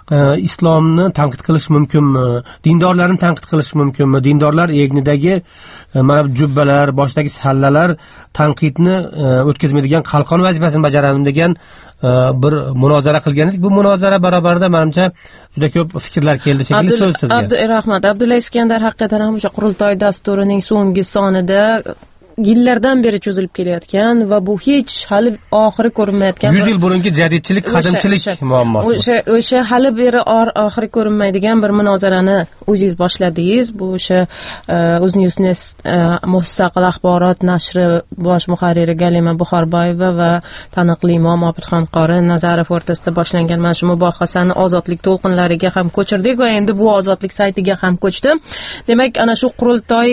islomni tanqid qilish mumkinmi? Dindorlarni tanqid qilish mumkinmi? Dindorlar egnidagi mana jubbalar, boshdagi sallalar tanqidni o'tkazmaydigan qalqon vazifasini bajaradi degan bir munozara qilgan edik. Bu munozara barobarida menimcha juda ko'p fikrlar keldi shekilli. So'z sizga. Rahmat. Abdulla Iskandar haqiqatan ham o'sha qurultoy dasturining so'nggi sonida yillardan beri cho'zilib kelayotgan va bu hech hali oxiri ko'rinmayotgan yuz yil burungi jadidchilik, qadimchilik muammosi. O'sha o'sha hali beri oxiri ko'rinmaydigan bir munozarani o'zingiz boshladingiz. Bu o'sha Uznews'ning mustaqil axborot nashri bosh muharriri Galima Buxorboyeva va taniqli imom Obidxon qori Nazarov o'rtasida boshlangan mana shu mubohasani Ozodlik to'lqinlariga ham ko'chirdik va endi bu Ozodlik saytiga ham ko'chdi. Demak, ana shu qurultoy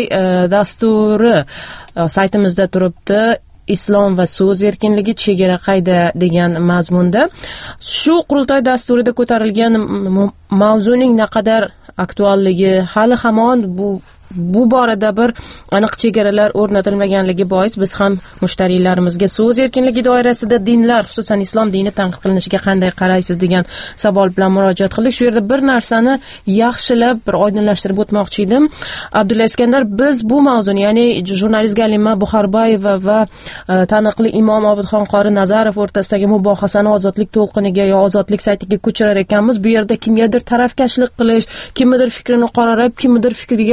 dasturi saytimizda turibdi. Islom va so'z erkinligi chegara qayda degan mazmunda. Shu qurultoy dasturida ko'tarilgan mavzuning naqadar aktualligi hali hamon bu bu borada bir aniq chegaralar o'rnatilmaganligi bois biz ham mushtarilarimizga so'z erkinligi doirasida dinlar, xususan islom dini tanqid qilinishiga qanday qaraysiz degan savol bilan murojaat qildik. Shu yerda bir narsani yaxshilab bir oydinlashtirib o'tmoqchi edim. Abdulla Iskandar, biz bu mavzuni, ya'ni jurnalist Galima Buxorboyeva va taniqli imom Obidxon qori Nazarov o'rtasidagi mubohasani Ozodlik to'lqiniga yo Ozodlik saytiga ko'chirar ekanmiz. Bu yerda kimgadir tarafkashlik qilish, kimnidir fikrini qoralab, kimnidir fikriga haligi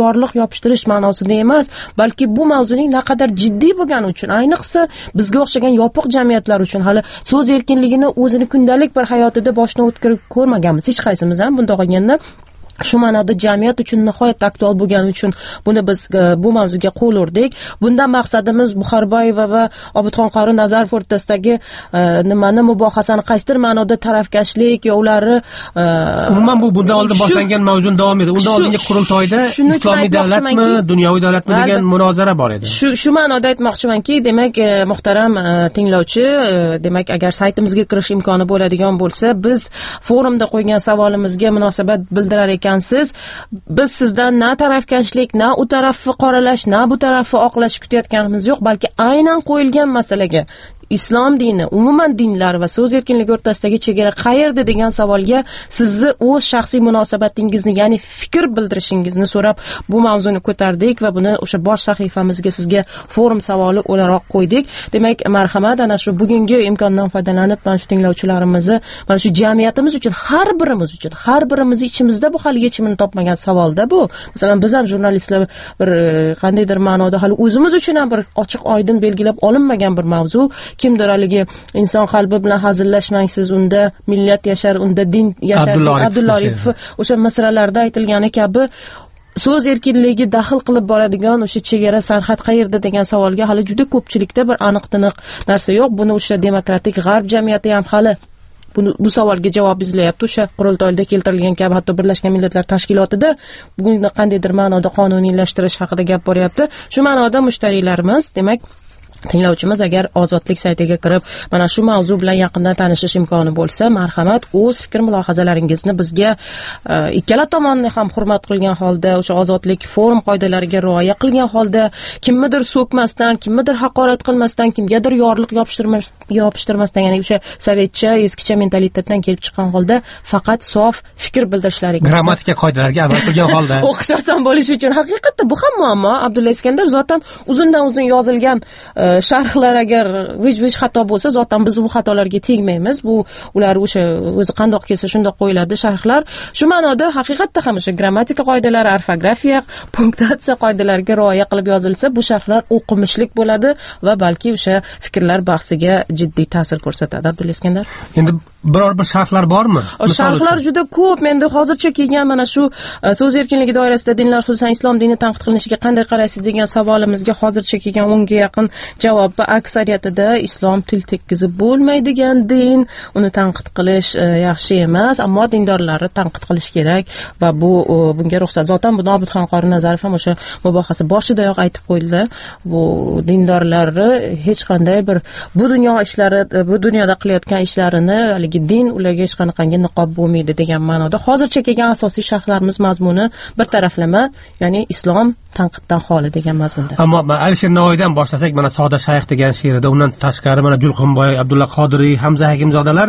yorliq yopishtirish ma'nosida emas, balki bu mavzuning naqadar jiddiy bo'lgani uchun, ayniqsa bizga o'xshagan yopiq jamiyatlar uchun, hali so'z erkinligini o'zini kundalik bir hayotida boshdan o'tkazib ko'rmaganmiz hech qaysimiz ham. Bundoq olganda shu ma'noda jamiyat uchun nihoyatda aktual bo'lgani uchun buni biz bu mavzuga qo'l urdik. Bundan maqsadimiz Buxorboyeva va Obidxon qori Nazarov o'rtasidagi nimani mubohasani qaysidir ma'noda tarafkashlik yo ularni umuman bu bundan oldin boshlangan mavzuni davom etadi. Undan oldingi qurultoyda islomiy davlatmi, dunyoviy davlatmi degan munozara bor edi. Shu shu ma'noda aytmoqchimanki, demak, muhtaram tinglovchi, demak, agar saytimizga kirish imkoni bo'ladigan bo'lsa, biz forumda qo'ygan savolimizga munosabat bildirar ekan siz, biz sizdan na tarafkashlik, na u tarafni qoralash, na bu tarafni oqlash kutayotganimiz yo'q, balki aynan qo'yilgan masalaga islom dini, umuman dinlar va so'z erkinligi o'rtasidagi chegara qayerda degan savolga sizni o'z shaxsiy munosabatingizni, ya'ni fikr bildirishingizni so'rab bu mavzuni ko'tardik va buni o'sha bosh sahifamizga sizga forum savoli o'laroq qo'ydik. Demak, marhamat, ana shu bugungi imkondan foydalanib, mana shu tinglovchilarimizni, mana shu jamiyatimiz uchun, har birimiz uchun, har birimiz ichimizda bu hali yechimini topmagan savolda bu. Masalan, biz ham jurnalistlar bir qandaydir ma'noda hali o'zimiz uchun ham bir ochiq oydin belgilab olinmagan bir mavzu. Kimdir haligi inson qalbi bilan hazillashmang, siz unda millat yashar, unda din yashar. Abdulla Aripov o'sha misralarda aytilgani kabi so'z erkinligi daxl qilib boradigan o'sha chegara, sarhad qayerda degan savolga hali juda ko'pchilikda bir aniq-tiniq narsa yo'q. Buni o'sha demokratik g'arb jamiyati ham hali Buni, bu savolga javob izlayapti. O'sha qurultoyda keltirilgan kabi hatto Birlashgan Millatlar Tashkilotida bugungi qandaydir ma'noda qonuniylashtirish haqida gap boryapti. Shu ma'noda mushtariylarimiz, demak, tinglovchimiz agar Ozodlik saytiga kirib mana shu mavzu bilan yaqindan tanishish imkoni bo'lsa, marhamat, o'z fikr mulohazalaringizni bizga ikkala tomonni ham hurmat qilgan holda, o'sha Ozodlik forum qoidalariga rioya qilgan holda, kimnidir so'kmasdan, kimnidir haqorat qilmasdan, kimgadir yorliq yopishtirmas yopishtirmasdan, ya'ni o'sha sovetcha, eskicha mentalitetdan kelib chiqqan holda faqat sof fikr bildirishlaringiz, grammatika qoidalariga amal qilgan holda o'qish oson bo'lishi uchun. Haqiqatda bu ham muammo. Abdulla Iskandar zotan uzundan uzun yozilgan sharhlar agar vij-vij xato bo'lsa, zotan biz bu xatolarga tegmaymiz. Bu ular o'sha o'zi qandoq kelsa shundoq qo'yiladi sharhlar. Shu ma'noda haqiqatda ham o'sha grammatika qoidalari, orfografiya, punktatsiya qoidalariga rioya qilib yozilsa, bu sharhlar o'qimishlik bo'ladi va balki o'sha fikrlar bahsiga jiddiy ta'sir ko'rsatadi. Abdulla Iskandar, endi biror bir sharhlar bormi? Sharhlar juda ko'p. Menda hozircha kelgan mana shu so'z erkinligi doirasida dinlar, xususan islom dini tanqid qilinishiga qanday qaraysiz degan savolimizga hozircha kelgan o'nga yaqin javob va aksariyatida islom til tekkizib bo'lmaydigan din, uni tanqid qilish yaxshi emas, ammo dindorlarni tanqid qilish kerak va bu bunga ruxsat. Zotan buni Obidxon qori Nazarov ham o'sha mubohasa boshidayoq aytib qo'ydi. Bu dindorlarni hech qanday bir bu dunyo ishlari, bu dunyoda qilayotgan ishlarini haligi din ularga hech qanaqangi niqob bo'lmaydi degan ma'noda. Hozircha kelgan asosiy sharhlarimiz mazmuni bir taraflama, ya'ni islom tanqiddan xoli degan mazmunda. Ammo Alisher Navoiydan boshlasak, mana Soda Shayx degan she'rida, undan tashqari mana Julxonboy, Abdulla Qodiriy, Hamza Hakimzodalar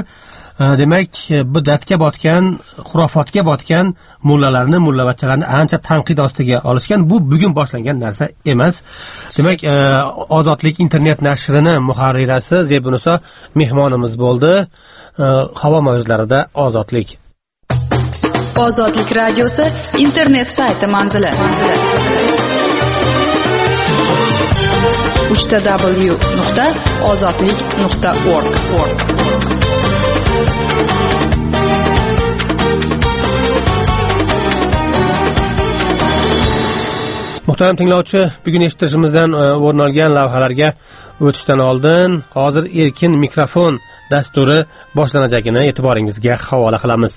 demak bidatga botgan, xurofotga botgan mullalarni, mullavachchalarni ancha tanqid ostiga olishgan. Bu bugun boshlangan narsa emas. Demak, Ozodlik internet nashrining muharrirasi Zebiniso mehmonimiz bo'ldi. Havo mavzularida Ozodlik. Ozodlik radiosi internet sayti manzili. uch w nuqta ozodlik nuqta org. Muhtaram tinglovchi, bugun eshitishimizdan o'rin olgan lavhalarga o'tishdan oldin hozir erkin mikrofon dasturi boshlanajagini e'tiboringizga havola qilamiz.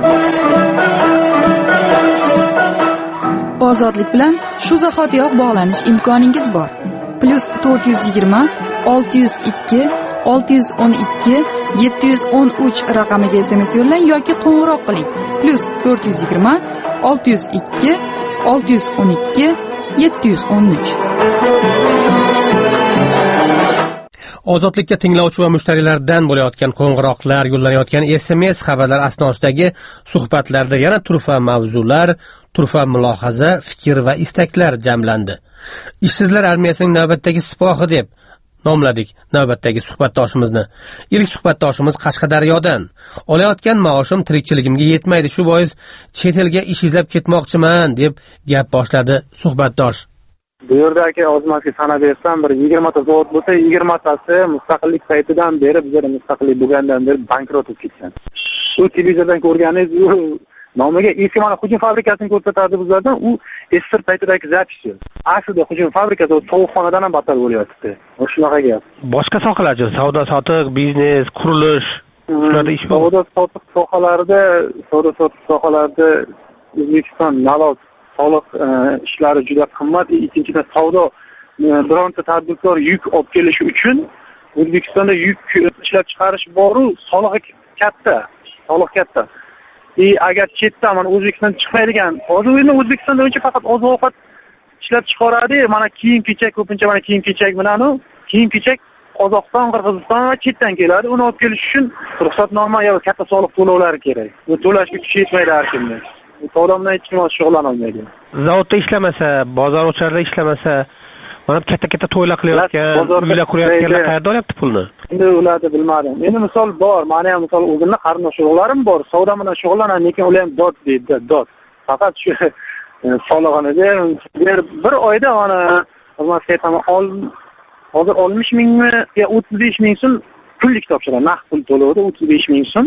Ozodlik bilan shu zahotiyoq bog'lanish imkoningiz bor. Plus to'rt yuz yigirma olti yuz ikki olti yuz o'n ikki yetti yuz o'n uch raqamiga S M S yo'llang yoki qo'ng'iroq qiling. Plus to'rt yuz yigirma olti yuz ikki olti yuz o'n ikki yetti yuz o'n uch. Ozodlikka tinglovchi va mushtariylardan bo'layotgan qo'ng'iroqlar, yo'llanayotgan S M S xabarlar asnosidagi suhbatlarda yana turfa mavzular, turfa mulohaza, fikr va istaklar jamlandi. Ishsizlar armiyasining navbatdagi sipohi deb nomladik navbatdagi suhbatdoshimizni. Ilk suhbatdoshimiz Qashqadaryodan. Olayotgan maoshim tirikchiligimga yetmaydi, shu bois chet elga ish izlab ketmoqchiman deb gap boshladi suhbatdosh. Bu yerda aka ozmasga sanab bersam, bir yigirmata zavod bo'lsa, yigirmatasi mustaqillik paytidan beri, bizga mustaqillik bo'lgandan beri bankrot bo'lib ketgan. Shu televizordan ko'rganingiz, u nomiga eski mana hujum fabrikasini ko'rsatardi bizlardan, u esir paytidagi zapisi. Aslida hujum fabrikasi sovuqxonadan ham battar bo'lyapti. Shunaqa gap. Boshqa sohalarchi, savdo sotiq, biznes, qurilish, shularda ish bor. Savdo sotiq sohalarida, savdo sotiq sohalarida O'zbekiston nalog soliq ishlari juda qimmat. Ikkinchidan savdo bironta tadbirkor yuk olib kelishi uchun O'zbekistonda yuk ishlab chiqarish bor-u, soliq katta, soliq katta. E agar chetdan mana O'zbekistondan chiqmaydigan, hozir endi O'zbekistonda uncha faqat oziq-ovqat ishlab chiqaradi, mana kiyim-kechak ko'pincha mana kiyim-kechak bilan u kiyim-kechak Qozog'iston, Qirg'iziston va chetdan keladi. Uni olib kelish uchun ruxsatnoma yoki katta soliq to'lovlari kerak. Bu to'lashga kuchi yetmaydi har kimning. Bu savdodan hech kim shug'ullana olmaydi. Zavodda ishlamasa, bozor o'charda ishlamasa, mana katta-katta to'ylar qilayotgan, uylar qurayotganlar qayerda olyapti pulni? Endi ularni bilmadim. Endi misol bor, mana ham misol o'zimning qarindosh urug'larim bor, savdo bilan shug'ullanaman, lekin ular ham dot deydi, dot. Faqat shu solig'ini ber, bir oyda mana xizmat aytaman, ol hozir oltmish mingmi yo o'ttiz besh ming so'm pullik topshiradi, naqd pul to'lovda o'ttiz besh ming so'm.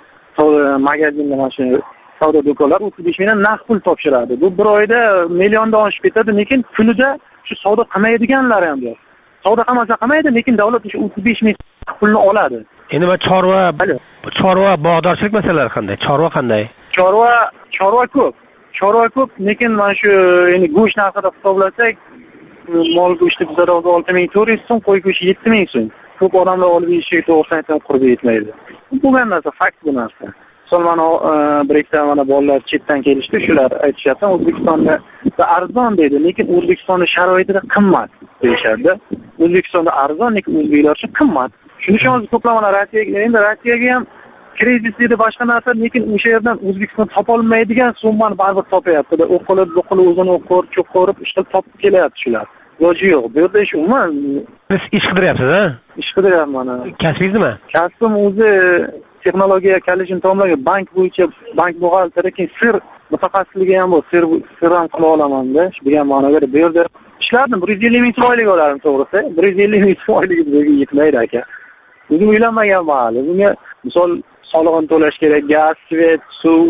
Magazinda mana shu savdo do'konlar o'ttiz besh mingdan naqd pul topshiradi. Bu bir oyda milliondan oshib ketadi, lekin kunida shu savdo qilmaydiganlar ham bor. Savdo qilmasa qilmaydi, lekin davlat o'sha o'ttiz besh ming pulni oladi. Endi va chorva, chorva bog'dorchilik masalalari qanday? Chorva qanday? Chorva, chorva ko'p. Chorva ko'p, lekin mana shu endi go'sht narxida hisoblasak, mol go'shti bizda olti ming to'rt yuz so'm, qo'y go'shti yetti ming so'm. Ko'p odamlar olib yeyishga to'g'ridan aytsam qurbi yetmaydi. Bu narsa fakt bu narsa. Sol mana bir ikkita mana bolalar chetdan kelishdi, shular aytishyapti, O'zbekistonda arzon deydi, lekin O'zbekistonning sharoitida qimmat deyishadi. O'zbekistonda arzon, lekin o'zbeklar uchun qimmat. Shuning uchun hozir ko'plab mana Rossiyaga, endi Rossiyaga ham kredit deydi, boshqa narsa, lekin o'sha yerdan O'zbekiston topolmaydigan summani baribir topyapti. O'qilib, o'qilib, o'zini o'qib, cho'qib, ish qilib topib kelyapti shular. Iloji yo'q. Bu yerda ish umuman. Siz ish qidiryapsiz-a? Ish qidiryapman. Kasbingiz nima? Kasbim o'zi texnologiya kollejini tamomlagan, bank bo'yicha bank buxgalteri, keyin sir mutaxassisligi ham bor. Sir sir ham qila olaman-da. Degan ma'noga bu yerda ishlardim, bir yuz ellik ming so'm oylik olarim to'g'risi. bir yuz ellik ming so'm oylik bizga yetmaydi aka. O'zim uylanmaganman hali. Bunga misol solig'ini to'lash kerak, gaz, svet, suv.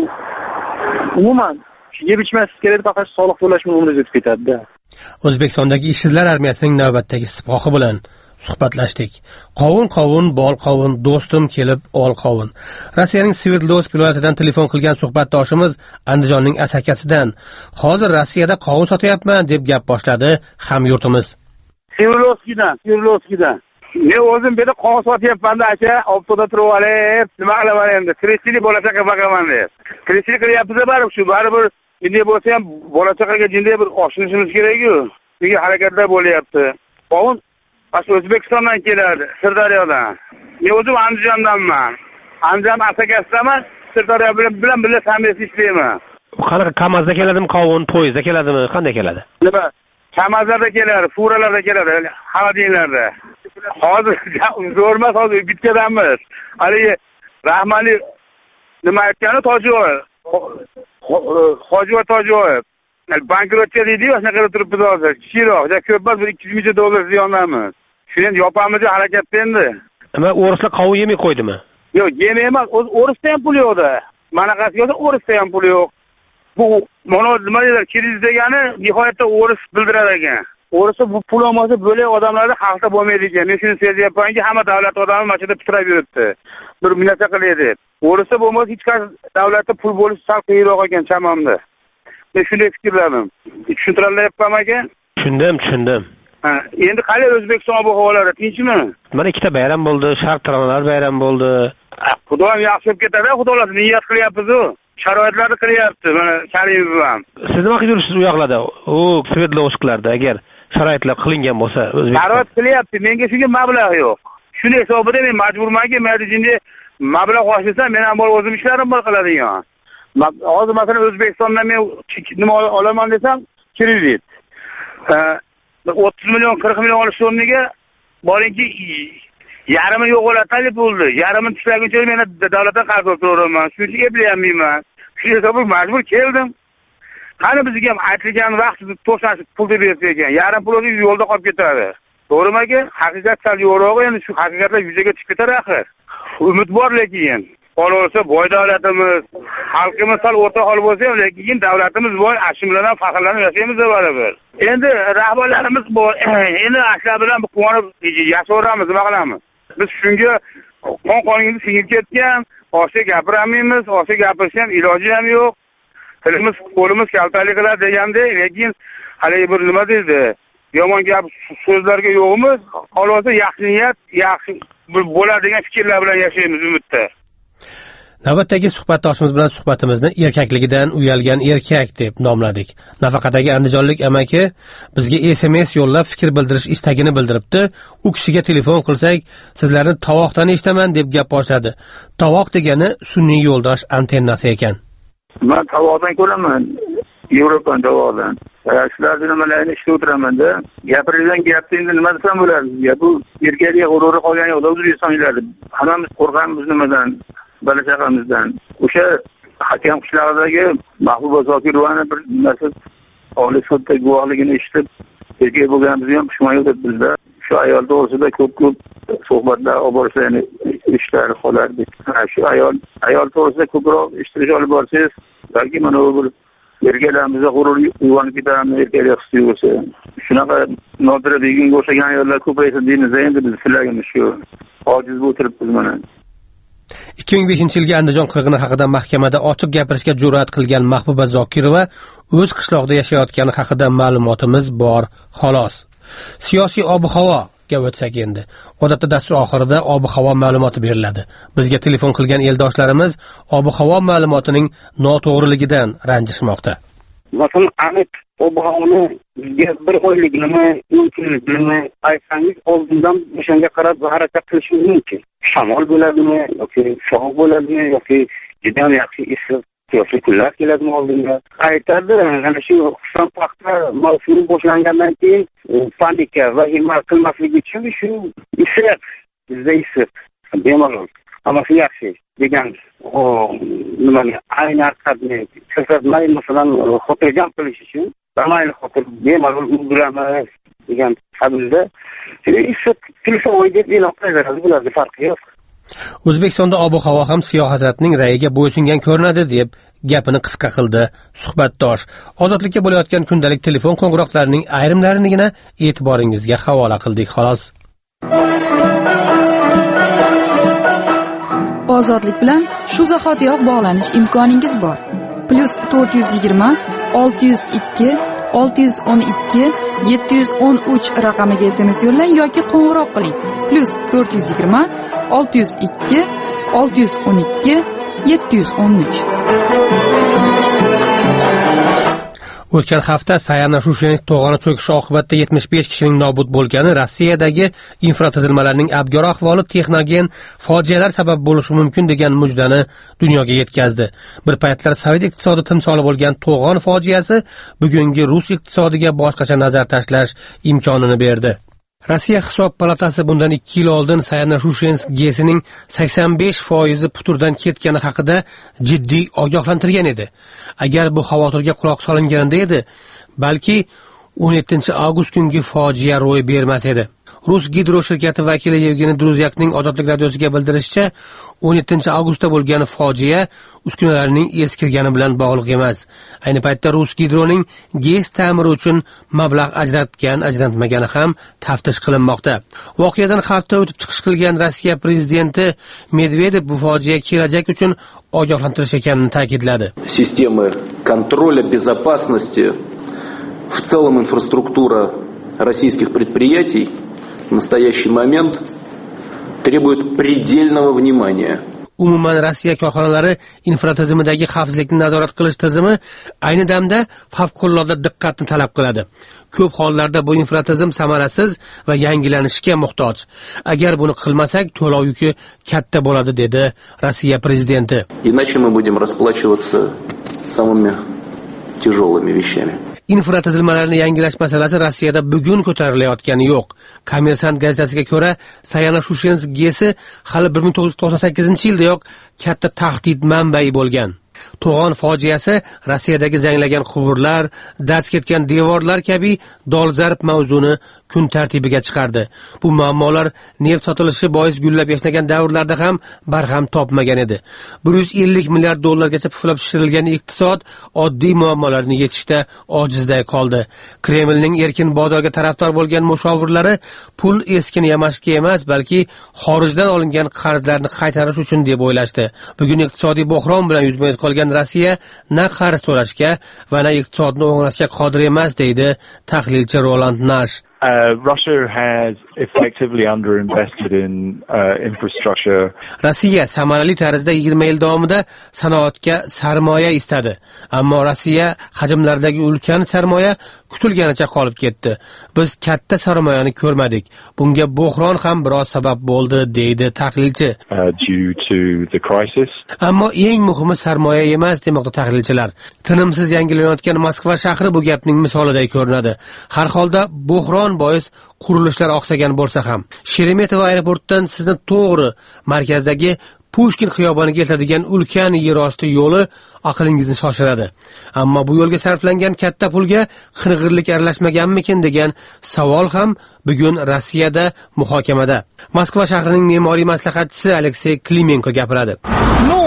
Umuman yeb ichmaslik kerak, faqat soliq to'lash bilan umringiz o'tib ketadi-da. O'zbekistondagi ishsizlar armiyasining navbatdagi sipohi bilan suhbatlashdik. Qovun qovun, bol qovun, do'stim kelib ol qovun. Rossiyaning Sverdlovsk viloyatidan telefon qilgan suhbatdoshimiz Andijonning Asakasidan. Hozir Rossiyada qovun sotyapman deb gap boshladi hamyurtimiz. Sverdlovskdan, Sverdlovskdan. Men o'zim bu yerda qovun sotyapman-da, aka, avtoda turib olib, nima qilaman endi? Tirikchilik bola-chaqa baqaman deb. Tirikchilik qilyapmiz baribir shu, baribir bunday bo'lsa ham bola-chaqaga jinday bir oshirishimiz kerak-ku. Bunga harakatlar bo'lyapti. Qovun Asl O'zbekistondan keladi, Sirdaryodan. Men o'zim Andijondanman. Andijon Asakasidaman, Sirdaryo bilan bilan birga samimiy ishlayman. Qanaqa Kamazda keladimi, qovun poyezdda keladimi, qanday keladi? Nima? Kamazlarda keladi, furalarda keladi, xaladinlarda. Hozir zo'rmas, hozir bitkadanmiz. Haligi rahmali nima aytgani Tojiyev. Hojiyev Tojiyev. Bankrotga deydi-yu, shunaqa qilib turibmiz hozir. Kichikroq, juda ko'p emas, bir ikki yuz ming dollar ziyondamiz. Shuni endi yopamiz harakatda endi. Nima, o'rislar qovun yemay qo'ydimi? Yo'q, yemay emas, o'z o'risda ham pul yo'qda. Manaqasi yo'q, o'risda ham pul yo'q. Bu mana nima deylar, kriz degani nihoyatda o'ris bildirar ekan. O'risi bu pul olmasa bo'lak odamlarda xalqda bo'lmaydi ekan. Men shuni sezyapmanki, hamma davlat odami mana shunda pitirab yuribdi. Bir minasa qilaydi. O'risi bo'lmasa hech qaysi davlatda pul bo'lishi sal qiyinroq ekan chamamda. Men shunday fikrladim. Tushuntirayapman aka? Tushundim, tushundim. Ha, endi qalay O'zbekiston ob-havolari tinchmi? Mana ikkita bayram bo'ldi, sharq taronalar bayram bo'ldi. Xudoyim yaxshi bo'lib ketadi, xudolar niyat qilyapmiz-ku. Sharoitlarni qilyapti, mana Karimov ham. Siz nima qilib yuribsiz u yoqlarda? U Sverdlovsklarda agar sharoitlar qilingan bo'lsa, O'zbekiston. Sharoit qilyapti, menga shunga mablag' yo'q. Shuni hisobida men majburmanki, mayda mablag' oshsam, men ham bor o'zim ishlarim bor qiladigan. Hozir masalan O'zbekistondan men nima olaman desam, kredit. o'ttiz million, qirq million olish o'rniga boringki yarimi yo'q bo'ladi talab bo'ldi. Yarimini tishlaguncha men davlatdan qarz olib shuning uchun eplayolmayman. Shu hisobga majbur keldim. Qani bizga ham aytilgan vaqt to'xtatib pul bersa ekan, yarim pul o'zi yo'lda qolib ketadi. To'g'rimi aka? Haqiqat sal yo'qroq, endi shu haqiqatlar yuzaga chiqib ketar axir. Umid bor lekin qolaversa boy davlatimiz, xalqimiz sal o'rta hol bo'lsa ham, lekin davlatimiz boy, shu bilan ham faxrlanib yashaymiz baribir. Endi rahbarlarimiz bor, endi ashlar bilan quvonib yashayveramiz, nima qilamiz? Biz shunga qon qonimiz singib ketgan, oshga gapiramiz, oshga gapirishga ham iloji ham yo'q. Tilimiz, qo'limiz kaltalik qiladi deganda, lekin hali bir nima deydi? Yomon gap so'zlarga yo'qmiz. Qolsa yaxshi niyat, yaxshi bo'ladi degan fikrlar bilan yashaymiz umidda. Navbatdagi suhbatdoshimiz bilan suhbatimizni erkakligidan uyalgan erkak deb nomladik. Nafaqadagi andijonlik amaki bizga S M S yo'llab fikr bildirish istagini bildiribdi. U kishiga telefon qilsak, sizlarni tovoqdan eshitaman deb gap boshladi. Tovoq degani sun'iy yo'ldosh antennasi ekan. Men tovoqdan ko'raman. Yevropadan tovoqdan. Sizlarni nimalarni ishga o'tiraman-da. Gapirilgan gapni endi nima desam bo'ladi? Ya bu erkaklik g'ururi qolgan yo'q, o'zini insonlardi. Hammamiz qo'rqamiz nimadan? Bola chaqamizdan. O'sha hakam qishlog'idagi Mahbuba Zokirovani bir narsa oliy sudda guvohligini eshitib, erkak bo'lganimizni ham pushmon yo'q deb bizda shu ayol to'g'risida ko'p-ko'p suhbatlar olib borishlarni eshitlar qolardi. Shu ayol ayol to'g'risida ko'proq eshitish olib borsangiz, balki mana bu bir erkaklarimizni g'urur uyg'onib ketamiz, erkaklik hissi bo'lsa. Shunaqa Nodira Begimga o'xshagan ayollar ko'paysa deymizda, endi biz tilagimiz shu. Ojiz bo'lib turibmiz mana. ikki ming beshinchi yilgi Andijon qirg'ini haqida mahkamada ochiq gapirishga jur'at qilgan Mahbuba Zokirova o'z qishloqda yashayotgani haqida ma'lumotimiz bor, xolos. Siyosiy ob-havo ga o'tsak endi. Odatda dastur oxirida ob-havo ma'lumoti beriladi. Bizga telefon qilgan eldoshlarimiz ob-havo ma'lumotining noto'g'riligidan ranjishmoqda. Masalan, aniq ob-havoni bizga bir oyligini, mumkinligini aytsangiz, oldindan o'shanga qarab harakat qilishimiz mumkin. Shamol bo'ladimi yoki sovuq bo'ladimi yoki juda ham yaxshi issiq yoki kunlar keladimi oldinga aytadi. Ana shu qishloq vaqtda mavsum boshlangandan keyin panika va himmat qilmaslik uchun shu issiq, bizda issiq bemalol hammasi yaxshi degan o nimani aynan qadni ko'rsatmay, masalan xotirjam qilish uchun mayli xotir bemalol ulguramiz degan qabilda issiq telefon deb e'lon qilaveradi. Bularda farqi yo'q. O'zbekistonda ob-havo ham siyosatning rayiga bo'ysungan ko'rinadi deb gapini qisqa qildi suhbatdosh. Ozodlikka bo'layotgan kundalik telefon qo'ng'iroqlarining ayrimlarinigina e'tiboringizga havola qildik, xolos. Ozodlik bilan shu zahotiyoq bog'lanish imkoningiz bor. Plus to'rt yuz yigirma olti yuz ikki olti yuz o'n ikki yetti yuz o'n uch raqamiga S M S yo'llang yoki qo'ng'iroq qiling. Plus to'rt yuz yigirma olti yuz ikki olti yuz o'n ikki yetti yuz o'n uch. O'tgan hafta Sayana Shushensk to'g'oni cho'kishi oqibatida yetmish besh kishining nobud bo'lgani, Rossiyadagi infratuzilmalarning abgor ahvoli texnogen fojialar sabab bo'lishi mumkin degan mujdani dunyoga yetkazdi. Bir paytlar Sovet iqtisodi timsoli bo'lgan to'g'on fojiasi bugungi Rus iqtisodiga boshqacha nazar tashlash imkonini berdi. Rossiya hisob palatasi bundan ikki yil oldin Sayana Shushensk gesining sakson besh foizi puturdan ketgani haqida jiddiy ogohlantirgan edi. Agar bu xavotirga quloq solinganida edi, balki o'n yettinchi avgust kungi fojia ro'y bermas edi. Rus gidro shirkati vakili Yevgeniy Druzyakning Ozodlik radiosiga bildirishicha, o'n yettinchi avgustda bo'lgan fojia uskunalarning eskirgani bilan bog'liq emas. Ayni paytda Rus gidroning gez ta'miri uchun mablag' ajratgan, ajratmagani ham taftish qilinmoqda. Voqeadan hafta o'tib chiqish qilgan Rossiya prezidenti Medvedev bu fojia kelajak uchun ogohlantirish ekanini ta'kidladi. Sistemы контроля безопасности, в целом инфраструктура российских предприятий в настоящий момент требует предельного внимания. Umuman Rossiya korxonalari infratuzilmadagi xavfsizlikni nazorat qilish tizimi ayni damda favqulodda diqqatni talab qiladi. Ko'p hollarda bu infratuzilm samarasiz va yangilanishga muhtoj. Agar buni qilmasak, to'lov yuki katta bo'ladi, dedi Rossiya prezidenti. Иначе мы будем расплачиваться самыми тяжелыми вещами. Infratuzilmalarni yangilash masalasi Rossiyada bugun ko'tarilayotgani yo'q. Kommersant gazetasiga ko'ra, Sayana-Shushensk-gesi hali bir ming to'qqiz yuz to'qson sakkizinchi yildayoq katta tahdid manbai bo'lgan. To'g'on fojiasi Rossiyadagi zanglagan quvurlar, darz ketgan devorlar kabi dolzarb mavzuni kun tartibiga chiqardi. Bu muammolar neft sotilishi bois gullab yashnagan davrlarda ham barham topmagan edi. bir yuz ellik milliard dollargacha puflab tushirilgan iqtisod oddiy muammolarni yechishda ojizday qoldi. Kremlning erkin bozorga tarafdor bo'lgan mushovirlari pul eskini yamashga emas, balki xorijdan olingan qarzlarni qaytarish uchun deb o'ylashdi. Bugun iqtisodiy bo'hron bilan yuzma-yuz qolgan Rossiya na qarz to'lashga va na iqtisodni o'nglashga qodir emas, deydi tahlilchi Roland Nash. Uh, Russia has effectively underinvested in uh, infrastructure. Rossiya samarali tarzda yigirma yil davomida sanoatga sarmoya istadi. Ammo Rossiya hajmlaridagi ulkan sarmoya kutilganicha qolib ketdi. Biz katta sarmoyani ko'rmadik. Bunga bo'hron ham biroz sabab bo'ldi, deydi tahlilchi. Uh, due to the crisis. Ammo eng muhimi sarmoya emas, demoqda tahlilchilar. Tinimsiz yangilanayotgan Moskva shahri bu gapning misoliday ko'rinadi. Har holda bo'hron bois qurilishlar oqsagan bo'lsa ham, Sheremetyevo aeroportidan sizni to'g'ri markazdagi Pushkin xiyoboniga yetadigan ulkan yerosti yo'li aqlingizni shoshiradi. Ammo bu yo'lga sarflangan katta pulga qirg'irlik aralashmaganmikin degan savol ham bugun Rossiyada muhokamada. Moskva shahrining me'moriy maslahatchisi Aleksey Klimenko gapiradi. Ну,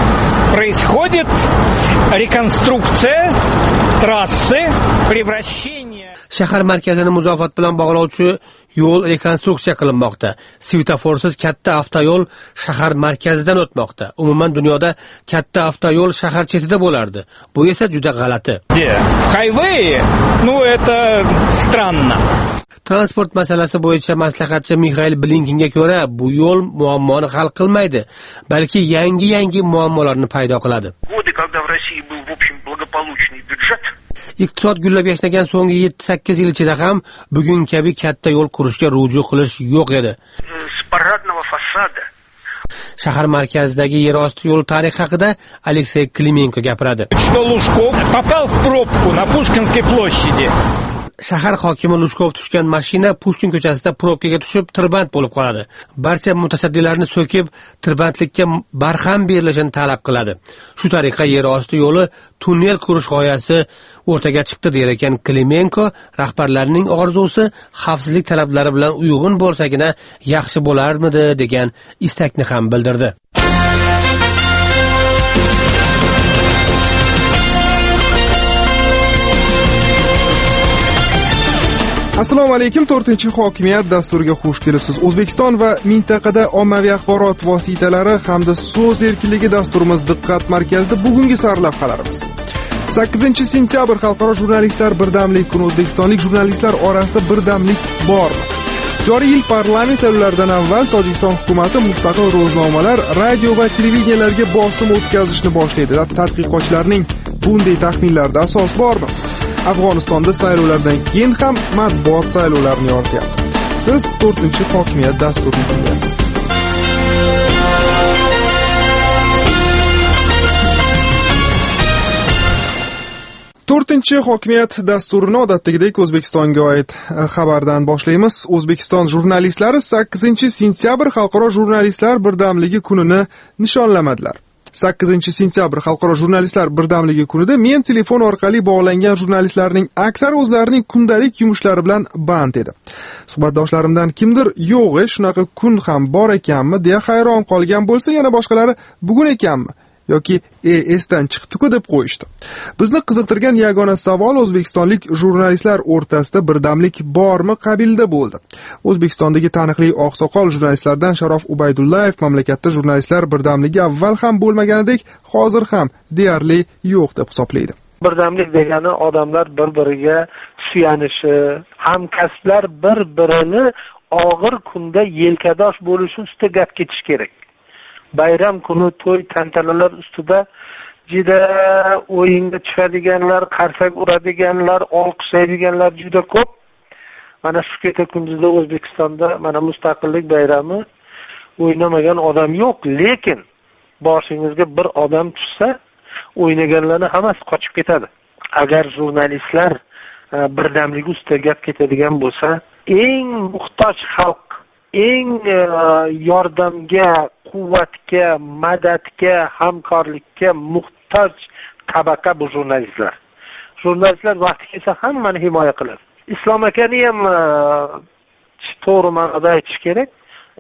происходит реконструкция трассы, превращение. Shahar markazini muzofot bilan bog'lovchi yo'l rekonstruksiya qilinmoqda. Svetoforsiz katta avtoyo'l shahar markazidan o'tmoqda. Umuman dunyoda katta avtoyo'l shahar chetida bo'lardi. Bu esa juda g'alati. Highway, ну это странно. Transport masalasi bo'yicha maslahatchi Mikhail Blinkinga ko'ra, bu yo'l muammoni hal qilmaydi, balki yangi-yangi muammolarni paydo qiladi. Годы, когда в России был в общем благополучный бюджет. Iqtisod gullab yashnagan so'nggi yetti sakkiz yil ichida ham bugun kabi katta yo'l qurishga ruju qilish yo'q edi. С парадного фасада. Shahar markazidagi yerosti yo'l tarixi haqida Aleksey Klimenko gapiradi. Что Лужков попал в пробку на Пушкинской площади. Shahar hokimi Lushkov tushgan mashina Pushkin ko'chasida probkaga tushib tirband bo'lib qoladi. Barcha mutasaddilarni so'kib, tirbandlikka barham berilishini talab qiladi. Shu tariqa yer osti yo'li tunnel qurish g'oyasi o'rtaga chiqdi, der ekan Klimenko. Rahbarlarning orzusi xavfsizlik talablari bilan uyg'un bo'lsagina yaxshi bo'larmidi degan istakni ham bildirdi. Assalomu alaykum. to'rtinchi hokimiyat dasturiga xush kelibsiz. O'zbekiston va mintaqada ommaviy axborot vositalari hamda so'z erkinligi dasturimiz diqqat markazida bugungi sarlavhalarimiz. sakkizinchi sentyabr xalqaro jurnalistlar birdamlik kuni. O'zbekistonlik jurnalistlar orasida birdamlik bormi? Joriy yil parlament saylovlaridan avval Tojikiston hukumatı mustaqil ro'znomalar, radio va televideniyalarga bosim o'tkazishni boshlaydi. Tadqiqotchilarning bunday taxminlarida asos bormi? Afg'onistonda saylovlardan keyin ham matbuot saylovlarini yorityapti. Siz to'rtinchi hokimiyat dasturini tinglaysiz. to'rtinchi hokimiyat dasturini odatdagidek O'zbekistonga oid xabardan boshlaymiz. O'zbekiston jurnalistlari sakkizinchi sentyabr xalqaro jurnalistlar birdamligi kunini nishonlamadilar. sakkizinchi sentyabr xalqaro jurnalistlar birdamligi kunida men telefon orqali bog'langan jurnalistlarning aksari o'zlarining kundalik yumushlari bilan band edi. Suhbatdoshlarimdan kimdir yo'g'e shunaqa kun ham bor ekanmi deya hayron qolgan bo'lsa, yana boshqalari bugun ekanmi yoki e esdan chiqdi-ku deb qo'yishdi. Bizni qiziqtirgan yagona savol o'zbekistonlik jurnalistlar o'rtasida birdamlik bormi qabilida bo'ldi. O'zbekistondagi taniqli oqsoqol jurnalistlardan Sharof Ubaydullayev mamlakatda jurnalistlar birdamligi avval ham bo'lmaganidek hozir ham deyarli yo'q deb hisoblaydi. Birdamlik degani odamlar bir-biriga suyanishi, hamkasblar bir-birini og'ir kunda yelkadosh bo'lishi ustida gap ketish kerak. Bayram kuni to'y tantanalar ustida juda o'yinga tushadiganlar, qarsak uradiganlar, olqishlaydiganlar juda ko'p. Mana shu kecha kunduzda O'zbekistonda mana mustaqillik bayrami o'ynamagan odam yo'q, lekin boshingizga bir odam tushsa, o'ynaganlarning hammasi qochib ketadi. agar jurnalistlar birdamligi ustida gap ketadigan bo'lsa, eng muhtoj xalq, eng yordamga, quvvatga, madadga, hamkorlikka muhtoj tabaqa bu jurnalistlar. Jurnalistlar vaqti kelsa hammani himoya qiladi. Islom akani ham to'g'ri ma'noda aytish kerak.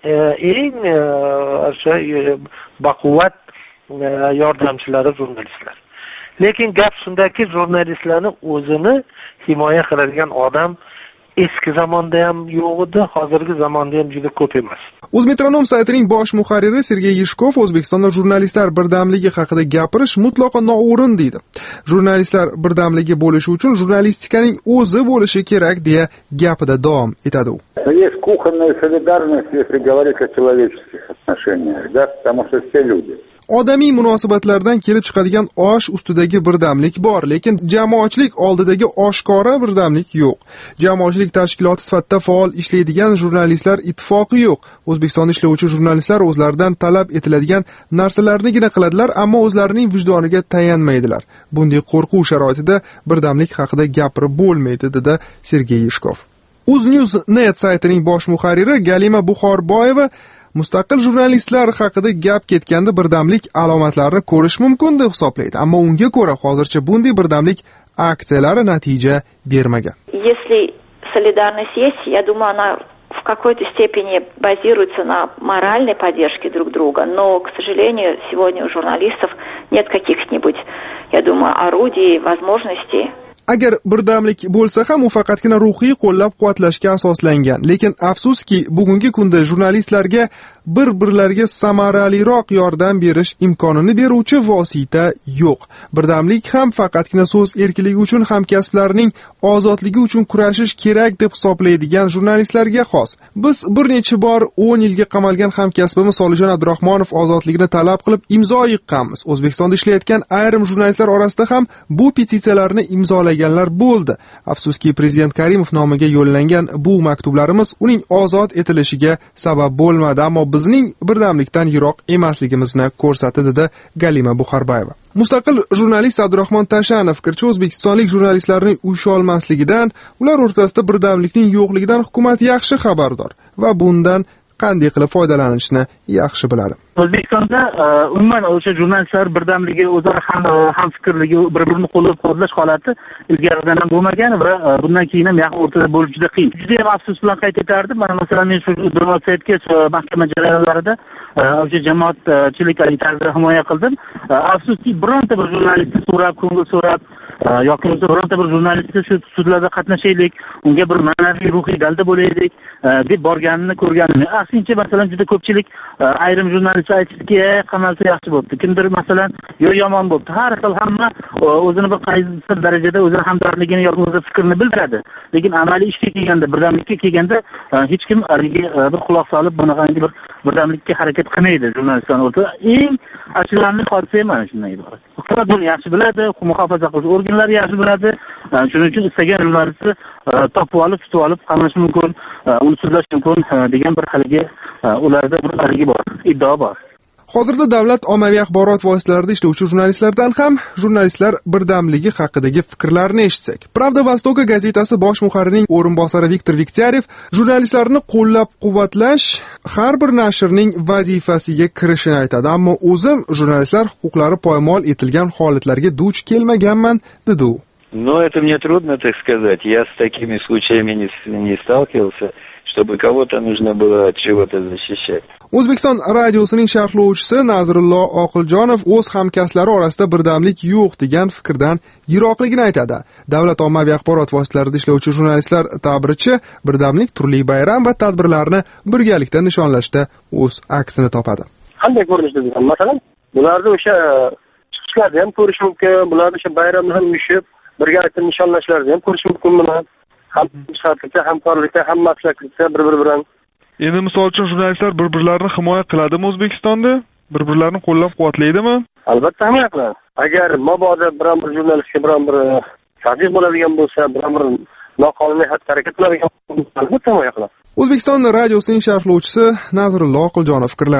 Eng o'sha baquvvat yordamchilari jurnalistlar. Lekin gap shundaki, jurnalistlarni o'zini himoya qiladigan odam eski zamonda ham yo'q edi, hozirgi zamonda ham juda ko'p emas. O'zmetronom saytining bosh muharriri Sergey Yishkov O'zbekistonda jurnalistlar birdamligi haqida gapirish mutlaqo noo'rin deydi. Jurnalistlar birdamligi bo'lishi uchun jurnalistikaning o'zi bo'lishi kerak deya gapida davom etadi u. Есть кухонная солидарность, если говорить о человеческих отношениях, да, потому что все люди. Odamiy munosabatlardan kelib chiqadigan osh ustidagi birdamlik bor, lekin jamoatchilik oldidagi oshkora birdamlik yo'q. Jamoatchilik tashkiloti sifatida faol ishlaydigan jurnalistlar ittifoqi yo'q. O'zbekistonda ishlovchi jurnalistlar o'zlaridan talab etiladigan narsalarnigina qiladilar, ammo o'zlarining vijdoniga tayanmaydilar. Bunday qo'rquv sharoitida birdamlik haqida gapirib bo'lmaydi, dedi Sergey Yishkov. UzNews dot net saytining bosh muharriri Galima Buxorboyeva mustaqil jurnalistlar haqida gap ketganda birdamlik alomatlarini ko'rish mumkin deb hisoblaydi, ammo unga ko'ra hozircha bunday birdamlik aksiyalari natija bermagan. Если солидарность есть, я думаю, она в какой-то степени базируется на моральной поддержке друг друга, но, к сожалению, сегодня у журналистов нет каких-нибудь, я думаю, орудий, возможностей. Agar birdamlik bo'lsa ham u faqatgina ruhiy qo'llab-quvvatlashga asoslangan. Lekin afsuski, bugungi kunda jurnalistlarga bir-birlariga samaraliroq yordam berish imkonini beruvchi vosita yo'q. Birdamlik ham faqatgina so'z erkinligi uchun hamkasblarining ozodligi uchun kurashish kerak deb hisoblaydigan jurnalistlarga xos. Biz bir necha bor o'n yilga qamalgan hamkasbimiz Solijon Abdurahmonov ozodligini talab qilib imzo yiqqanmiz. O'zbekistonda ishlayotgan ayrim jurnalistlar orasida ham bu petitsiyalarni imzolaganlar bo'ldi. Afsuski, prezident Karimov nomiga yo'llangan bu maktublarimiz uning ozod etilishiga sabab bo'lmadi, ammo bizning birdamlikdan yiroq emasligimizni ko'rsatdi, dedi Galima Buxorboyeva. Mustaqil jurnalist Abdurahmon Tashanov fikricha, o'zbekistonlik jurnalistlarning uyusha olmasligidan, ular o'rtasida birdamlikning yo'qligidan hukumat yaxshi xabardor va bundan qanday qilib foydalanishni yaxshi biladi. O'zbekistonda umuman o'sha jurnalistlar birdamligi, o'zaro ham hamfikrligi, bir-birini qo'llab-quvvatlash holati ilgaridan ham bo'lmagan va bundan keyin ham yaqin o'rtada bo'lishi juda qiyin. Juda ham afsus bilan qayd etardim. Mana masalan, men shu saytga mahkama jarayonlarida o'sha jamoatchilik tarzida himoya qildim. Afsuski, bironta bir jurnalistni so'rab, ko'ngil so'rab yoki bo'lmasa bironta bir jurnalistni shu sudlarda qatnashaylik, unga bir ma'naviy ruhiy dalda bo'laylik deb borganini ko'rganim. Aksincha, masalan, juda ko'pchilik ayrim jurnalistlar aytdiki, qamalsa yaxshi bo'libdi. Kimdir masalan, yo yomon bo'libdi. Har xil hamma o'zini bir qaysi darajada o'zini hamdardligini yoki o'z fikrini bildiradi. Lekin amaliy ishga kelganda, birdamlikka kelganda hech kim bir quloq solib bunaqangi bir birdamlikka harakat qilmaydi jurnalistlar o'rtasida. Eng achinarli hodisa mana shundan iborat. Hukumat buni yaxshi biladi, muhofaza qilish organlari yaxshi biladi. Shuning uchun istagan jurnalistni topib olib, tutib olib qamalish mumkin, uni sudlash mumkin degan bir haligi ularda bir haligi bor, iddao bor. Hozirda davlat ommaviy axborot vositalarida ishlovchi jurnalistlardan ham jurnalistlar birdamligi haqidagi fikrlarni eshitsak. Pravda Vostoka gazetasi bosh muharririning o'rinbosari Viktor Viktiarev jurnalistlarni qo'llab-quvvatlash har bir nashrning vazifasiga kirishini aytadi, ammo o'zim jurnalistlar huquqlari poymol etilgan holatlarga duch kelmaganman, dedi u. Но это мне трудно так сказать. Я с такими случаями не, не сталкивался, чтобы кого-то нужно было от чего-то защищать. O'zbekiston radiosining sharhlovchisi Nazrullo Oqiljonov o'z hamkasblari orasida birdamlik yo'q degan fikrdan yiroqligini aytadi. Davlat ommaviy axborot vositalarida ishlovchi jurnalistlar ta'biricha, birdamlik turli bayram va tadbirlarni birgalikda nishonlashda o'z aksini topadi. Qanday ko'rinishda degan, masalan, bularni o'sha chiqishlarda ham ko'rish mumkin, bularni o'sha bayramni ham uyushib birgalikda nishonlashlarida ham ko'rish mumkin buni. Ham shartlikda, hamkorlikda, ham maslaklikda bir-biri bilan. Endi misol uchun jurnalistlar bir-birlarini himoya qiladimi O'zbekistonda? Bir-birlarini qo'llab-quvvatlaydimi? Albatta himoya qiladi. Agar mabodo biron bir jurnalistga biron bir tahdid bo'ladigan bo'lsa, biron bir noqonuniy harakat qiladigan bo'lsa, albatta himoya qiladi. O'zbekiston radiosining sharhlovchisi Nazrullo Oqiljonov fikrlari edi.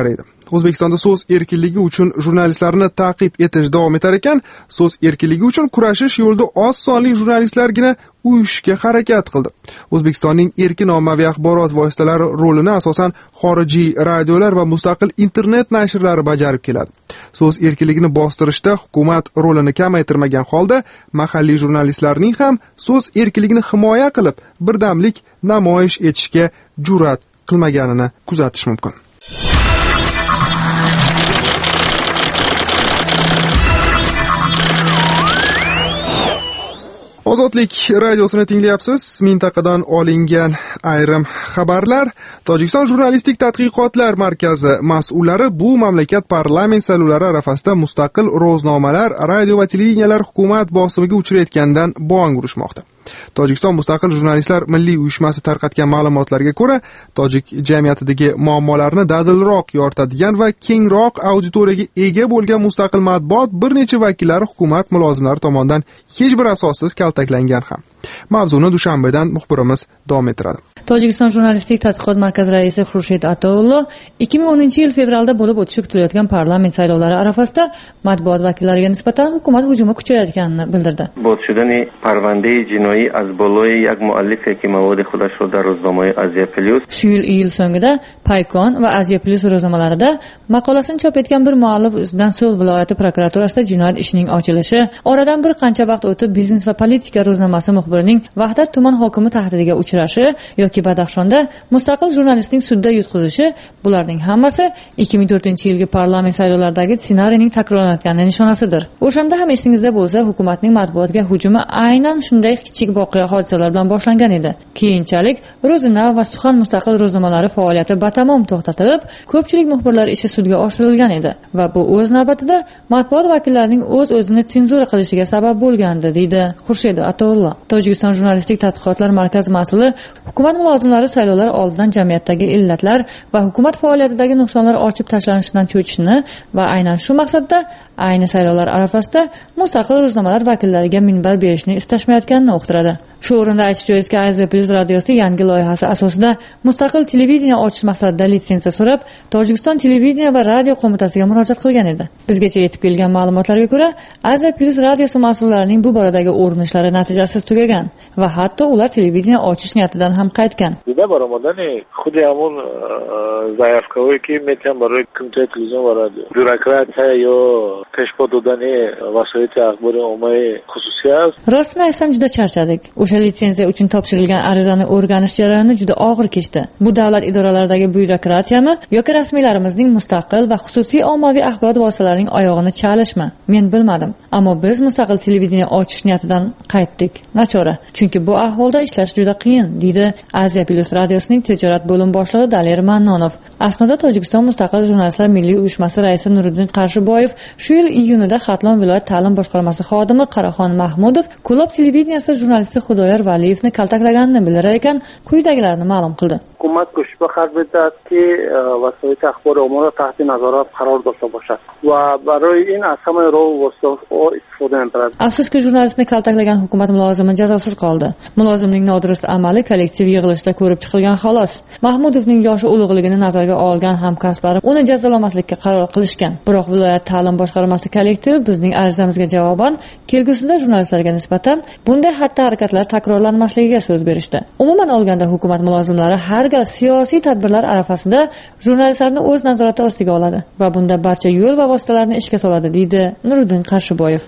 O'zbekistonda so'z erkinligi uchun jurnalistlarni ta'qib etish davom etar ekan, so'z erkinligi uchun kurashish yo'lida oz sonli jurnalistlargina uyushishga harakat qildi. O'zbekistonning erkin ommaviy axborot vositalari rolini asosan xorijiy radiolar va mustaqil internet nashrlari bajarib keladi. So'z erkinligini bostirishda hukumat rolini kamaytirmagan holda mahalliy jurnalistlarning ham so'z erkinligini himoya qilib, birdamlik namoyish etishga jur'at qilmaganini kuzatish mumkin. Ozodlik radiosini tinglayapsiz. Mintaqadan olingan ayrim xabarlar. Tojikiston jurnalistik tadqiqotlar markazi mas'ullari bu mamlakat parlament saylovlari arafasida mustaqil ro'znomalar, radio va televideniyalar hukumat bosimiga uchrayotganidan bong urishmoqda. Tojikiston mustaqil jurnalistlar milliy uyushmasi tarqatgan ma'lumotlarga ko'ra, tojik jamiyatidagi muammolarni dadilroq yoritadigan va kengroq auditoriyaga ega bo'lgan mustaqil matbuot bir necha vakillari hukumat mulozimlari tomonidan hech bir asossiz kaltaklangan ham. Mavzuni Dushanbedan muxbirimiz davom ettiradi. Tojikiston jurnalistik tadqiqot markazi raisi Xurshid Ataullo ikki ming o'ninchi yil fevralda bo'lib o'tishi kutilayotgan parlament saylovlari arafasida matbuot vakillariga nisbatan hukumat hujumi kuchayotganini bildirdi. باز شدن پرونده جنایی از بالای یک مؤلفی که مواد خودش را در روزنامه آزیا پلیوس shu yil iyul so'ngida Paykon va Aziya Plus ro'znomalarida maqolasini chop etgan bir muallif ustidan So'l viloyati prokuraturasida jinoyat ishining ochilishi, oradan bir qancha vaqt o'tib Biznes va politika ro'znomasi muxbirining Vahdat tuman hokimi tahdidiga uchrashi yoki Badaxshonda mustaqil jurnalistning sudda yutqizilishi, bularning hammasi ikki ming to'rtinchi yilgi parlament saylovlaridagi ssenariyning takrorlanayotgani nishonasidir. O'shanda ham esingizda bo'lsa, hukumatning matbuotga hujumi aynan shunday kichik voqea hodisalar bilan boshlangan edi. Keyinchalik Ro'zina va Suxan mustaqil ro'znomalari faoliyati batamom to'xtatilib, ko'pchilik muxbirlar ishi sudga oshirilgan edi va bu o'z navbatida matbuot vakillarining o'z-o'zini senzura qilishiga sabab bo'lgandi, deydi Xurshid Ataullo. Tojikiston jurnalistik tadqiqotlar markazi mas'uli hukumat mulozimlari saylovlar oldidan jamiyatdagi illatlar va hukumat faoliyatidagi nuqsonlar ochib tashlanishidan cho'chishini va aynan shu maqsadda ayni saylovlar arafasida mustaqil ro'znomalar vakillariga minbar berishni istashmayotganini uqtiradi. Shu o'rinda aytish joizki, Aziya Plus radiosi yangi loyihasi asosida mustaqil televideniya ochish maqsadida litsenziya so'rab, Tojikiston televideniya va radio qo'mitasiga murojaat qilgan edi. Bizgacha yetib kelgan ma'lumotlarga ko'ra, Aziya Plus radiosi mas'ullarining bu boradagi urinishlari natijasiz tugagan va hatto ular televideniya ochish niyatidan ham qaytgan. Juda baromadani xuddi hamon zaявкаҳое ки метам барои Комитаи телевизион ва радио. Бюрократия ё пешбод додани васоити ахбори оммаи хусусӣ аст. Rostini aytsam, juda charchadik. O'sha litsenziya uchun topshirilgan arizani o'rganish jarayoni juda og'ir kechdi. Bu davlat idoralaridagi byurokratiyami yoki rasmiylarimizning mustaqil va xususiy ommaviy axborot vositalarining oyog'ini chalishmi? Men bilmadim. Ammo biz mustaqil televideniya ochish niyatidan qaytdik. Nachora, chunki bu ahvolda ishlash juda qiyin, deydi Aziya Plus radiosining tijorat bo'lim boshlig'i Dalir Mannonov. Aslida Tojikiston mustaqil jurnalistlar milliy uyushmasi raisi Nuriddin Qarshiboyev shu yil iyunida Xatlon viloyat ta'lim boshqarmasi xodimi Qaraxon Mahmudov Ko'lob televideniyasi jurnalisti Xudoyor Valiyevni kaltaklaganini bildirar ekan, quyidagilarni ma'lum qildi. Hukumat ko'shba qarz beradi ki vasoit axborot ommaviy taxti nazorat qaror dاشته باشد و برای این از همه راه و وسایل استفاده می‌کنند. Afsuski jurnalistni kaltaklagan hukumat mulozimi jazosiz qoldi. Mulozimning nodurust amali kollektiv yig'ilishda ko'rib chiqilgan xolos. Mahmudovning yoshi ulug'ligini nazarga olgan hamkasblari uni jazolamaslikka qaror qilishgan. Biroq viloyat ta'lim boshqarmasi kollektivi bizning arizamizga javoban kelgusida jurnalistlarga nisbatan bunday xatti-harakatlar takrorlanmasligiga so'z berishdi. Umuman olganda hukumat mulozimlari har gal siyosiy tadbirlar arafasida jurnalistlarni o'z nazorati ostiga oladi va bunda barcha yo'l va vositalarni ishga soladi, deydi Nuriddin Qarshiboyev.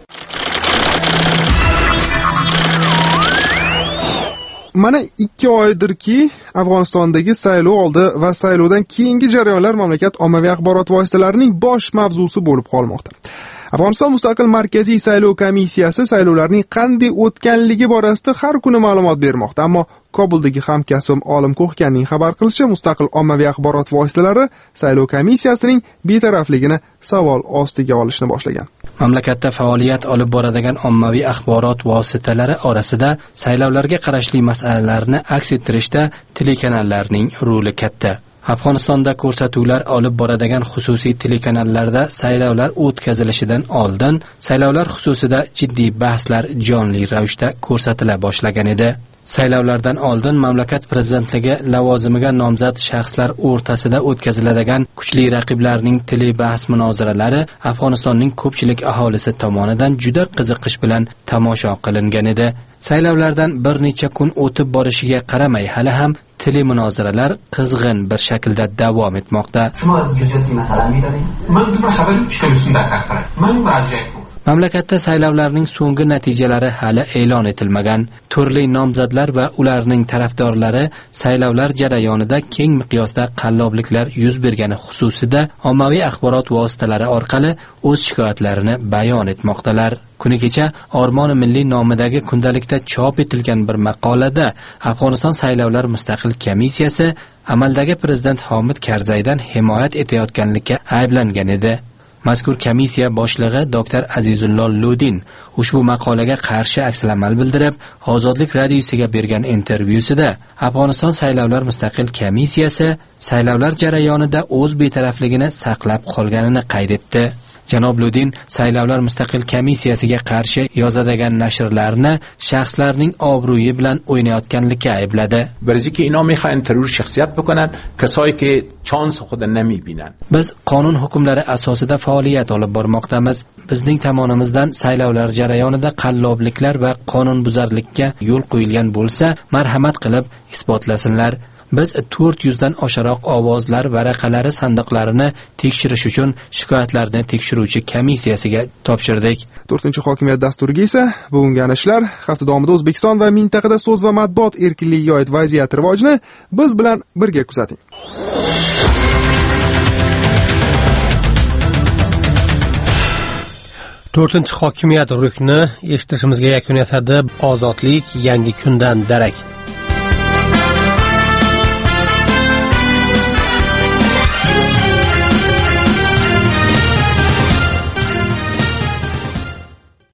Mana ikki oydirki Afg'onistondagi saylov oldi va saylovdan keyingi jarayonlar mamlakat ommaviy axborot vositalarining bosh mavzusi bo'lib qolmoqda. Afg'oniston mustaqil markaziy saylov komissiyasi saylovlarning qanday o'tganligi borasida har kuni ma'lumot bermoqda, ammo Kobuldagi hamkasbim Olim Ko'hkanning xabar qilishicha, mustaqil ommaviy axborot vositalari saylov komissiyasining betarafligini savol ostiga olishni boshlagan. Mamlakatda faoliyat olib boradigan ommaviy axborot vositalari orasida saylovlarga qarashli masalalarni aks ettirishda telekanallarning roli katta. Afg'onistonda ko'rsatuvlar olib boradigan xususiy telekanallarda saylovlar o'tkazilishidan oldin saylovlar xususida jiddiy bahslar jonli ravishda ko'rsatila boshlagan edi. Saylovlardan oldin mamlakat prezidentligi lavozimiga nomzod shaxslar o'rtasida o'tkaziladigan kuchli raqiblarning tili bahs munozaralari Afg'onistonning ko'pchilik aholisi tomonidan juda qiziqish bilan tomosha qilingan edi. Saylovlardan bir necha kun o'tib borishiga qaramay hali ham tili munozaralar qizg'in bir shaklda davom etmoqda. Mamlakatda saylovlarning so'nggi natijalari hali e'lon etilmagan. Turli nomzodlar va ularning tarafdorlari saylovlar jarayonida keng miqyosda qallobliklar yuz bergani xususida ommaviy axborot vositalari orqali o'z shikoyatlarini bayon etmoqdalar. Kuni kecha Ormoni milliy nomidagi kundalikda chop etilgan bir maqolada Afg'oniston saylovlar mustaqil komissiyasi amaldagi prezident Hamid Karzaydan himoyat etayotganlikka ayblangan edi. Mazkur komissiya boshlig'i doktor Azizullo Ludin ushbu maqolaga qarshi akslamal bildirib, Ozodlik radiosiga bergan intervyusida Afg'oniston saylovlar mustaqil komissiyasi saylovlar jarayonida o'z betarafligini saqlab qolganini qayd etdi. Janob Ludin saylovlar mustaqil komissiyasiga qarshi yozadigan nashrlarni shaxslarning obro'yi bilan o'ynayotganlikka aybladi. Birzi ki اینا میخوان ترور شخصیت بکنن کسایی که چانس خود نمیبینن. Biz qonun hukmlari asosida faoliyat olib bormoqdamiz. Bizning tomonimizdan saylovlar jarayonida qallobliklar va qonunbuzarlikka yo'l qo'yilgan bo'lsa, marhamat qilib isbotlasinlar. Biz to'rt yuz dan osharoq ovozlar varaqalari sandiqlarini tekshirish uchun shikoyatlarni tekshiruvchi komissiyasiga topshirdik. to'rtinchi hokimiyat dasturiga esa bugungi ana shular. Hafta davomida O'zbekiston va mintaqada so'z va matbuot erkinligiga oid vaziyat rivojini biz bilan birga kuzating. to'rtinchi hokimiyat rukni eshitishimizga yakun yasadi. Ozodlik yangi kundan darak.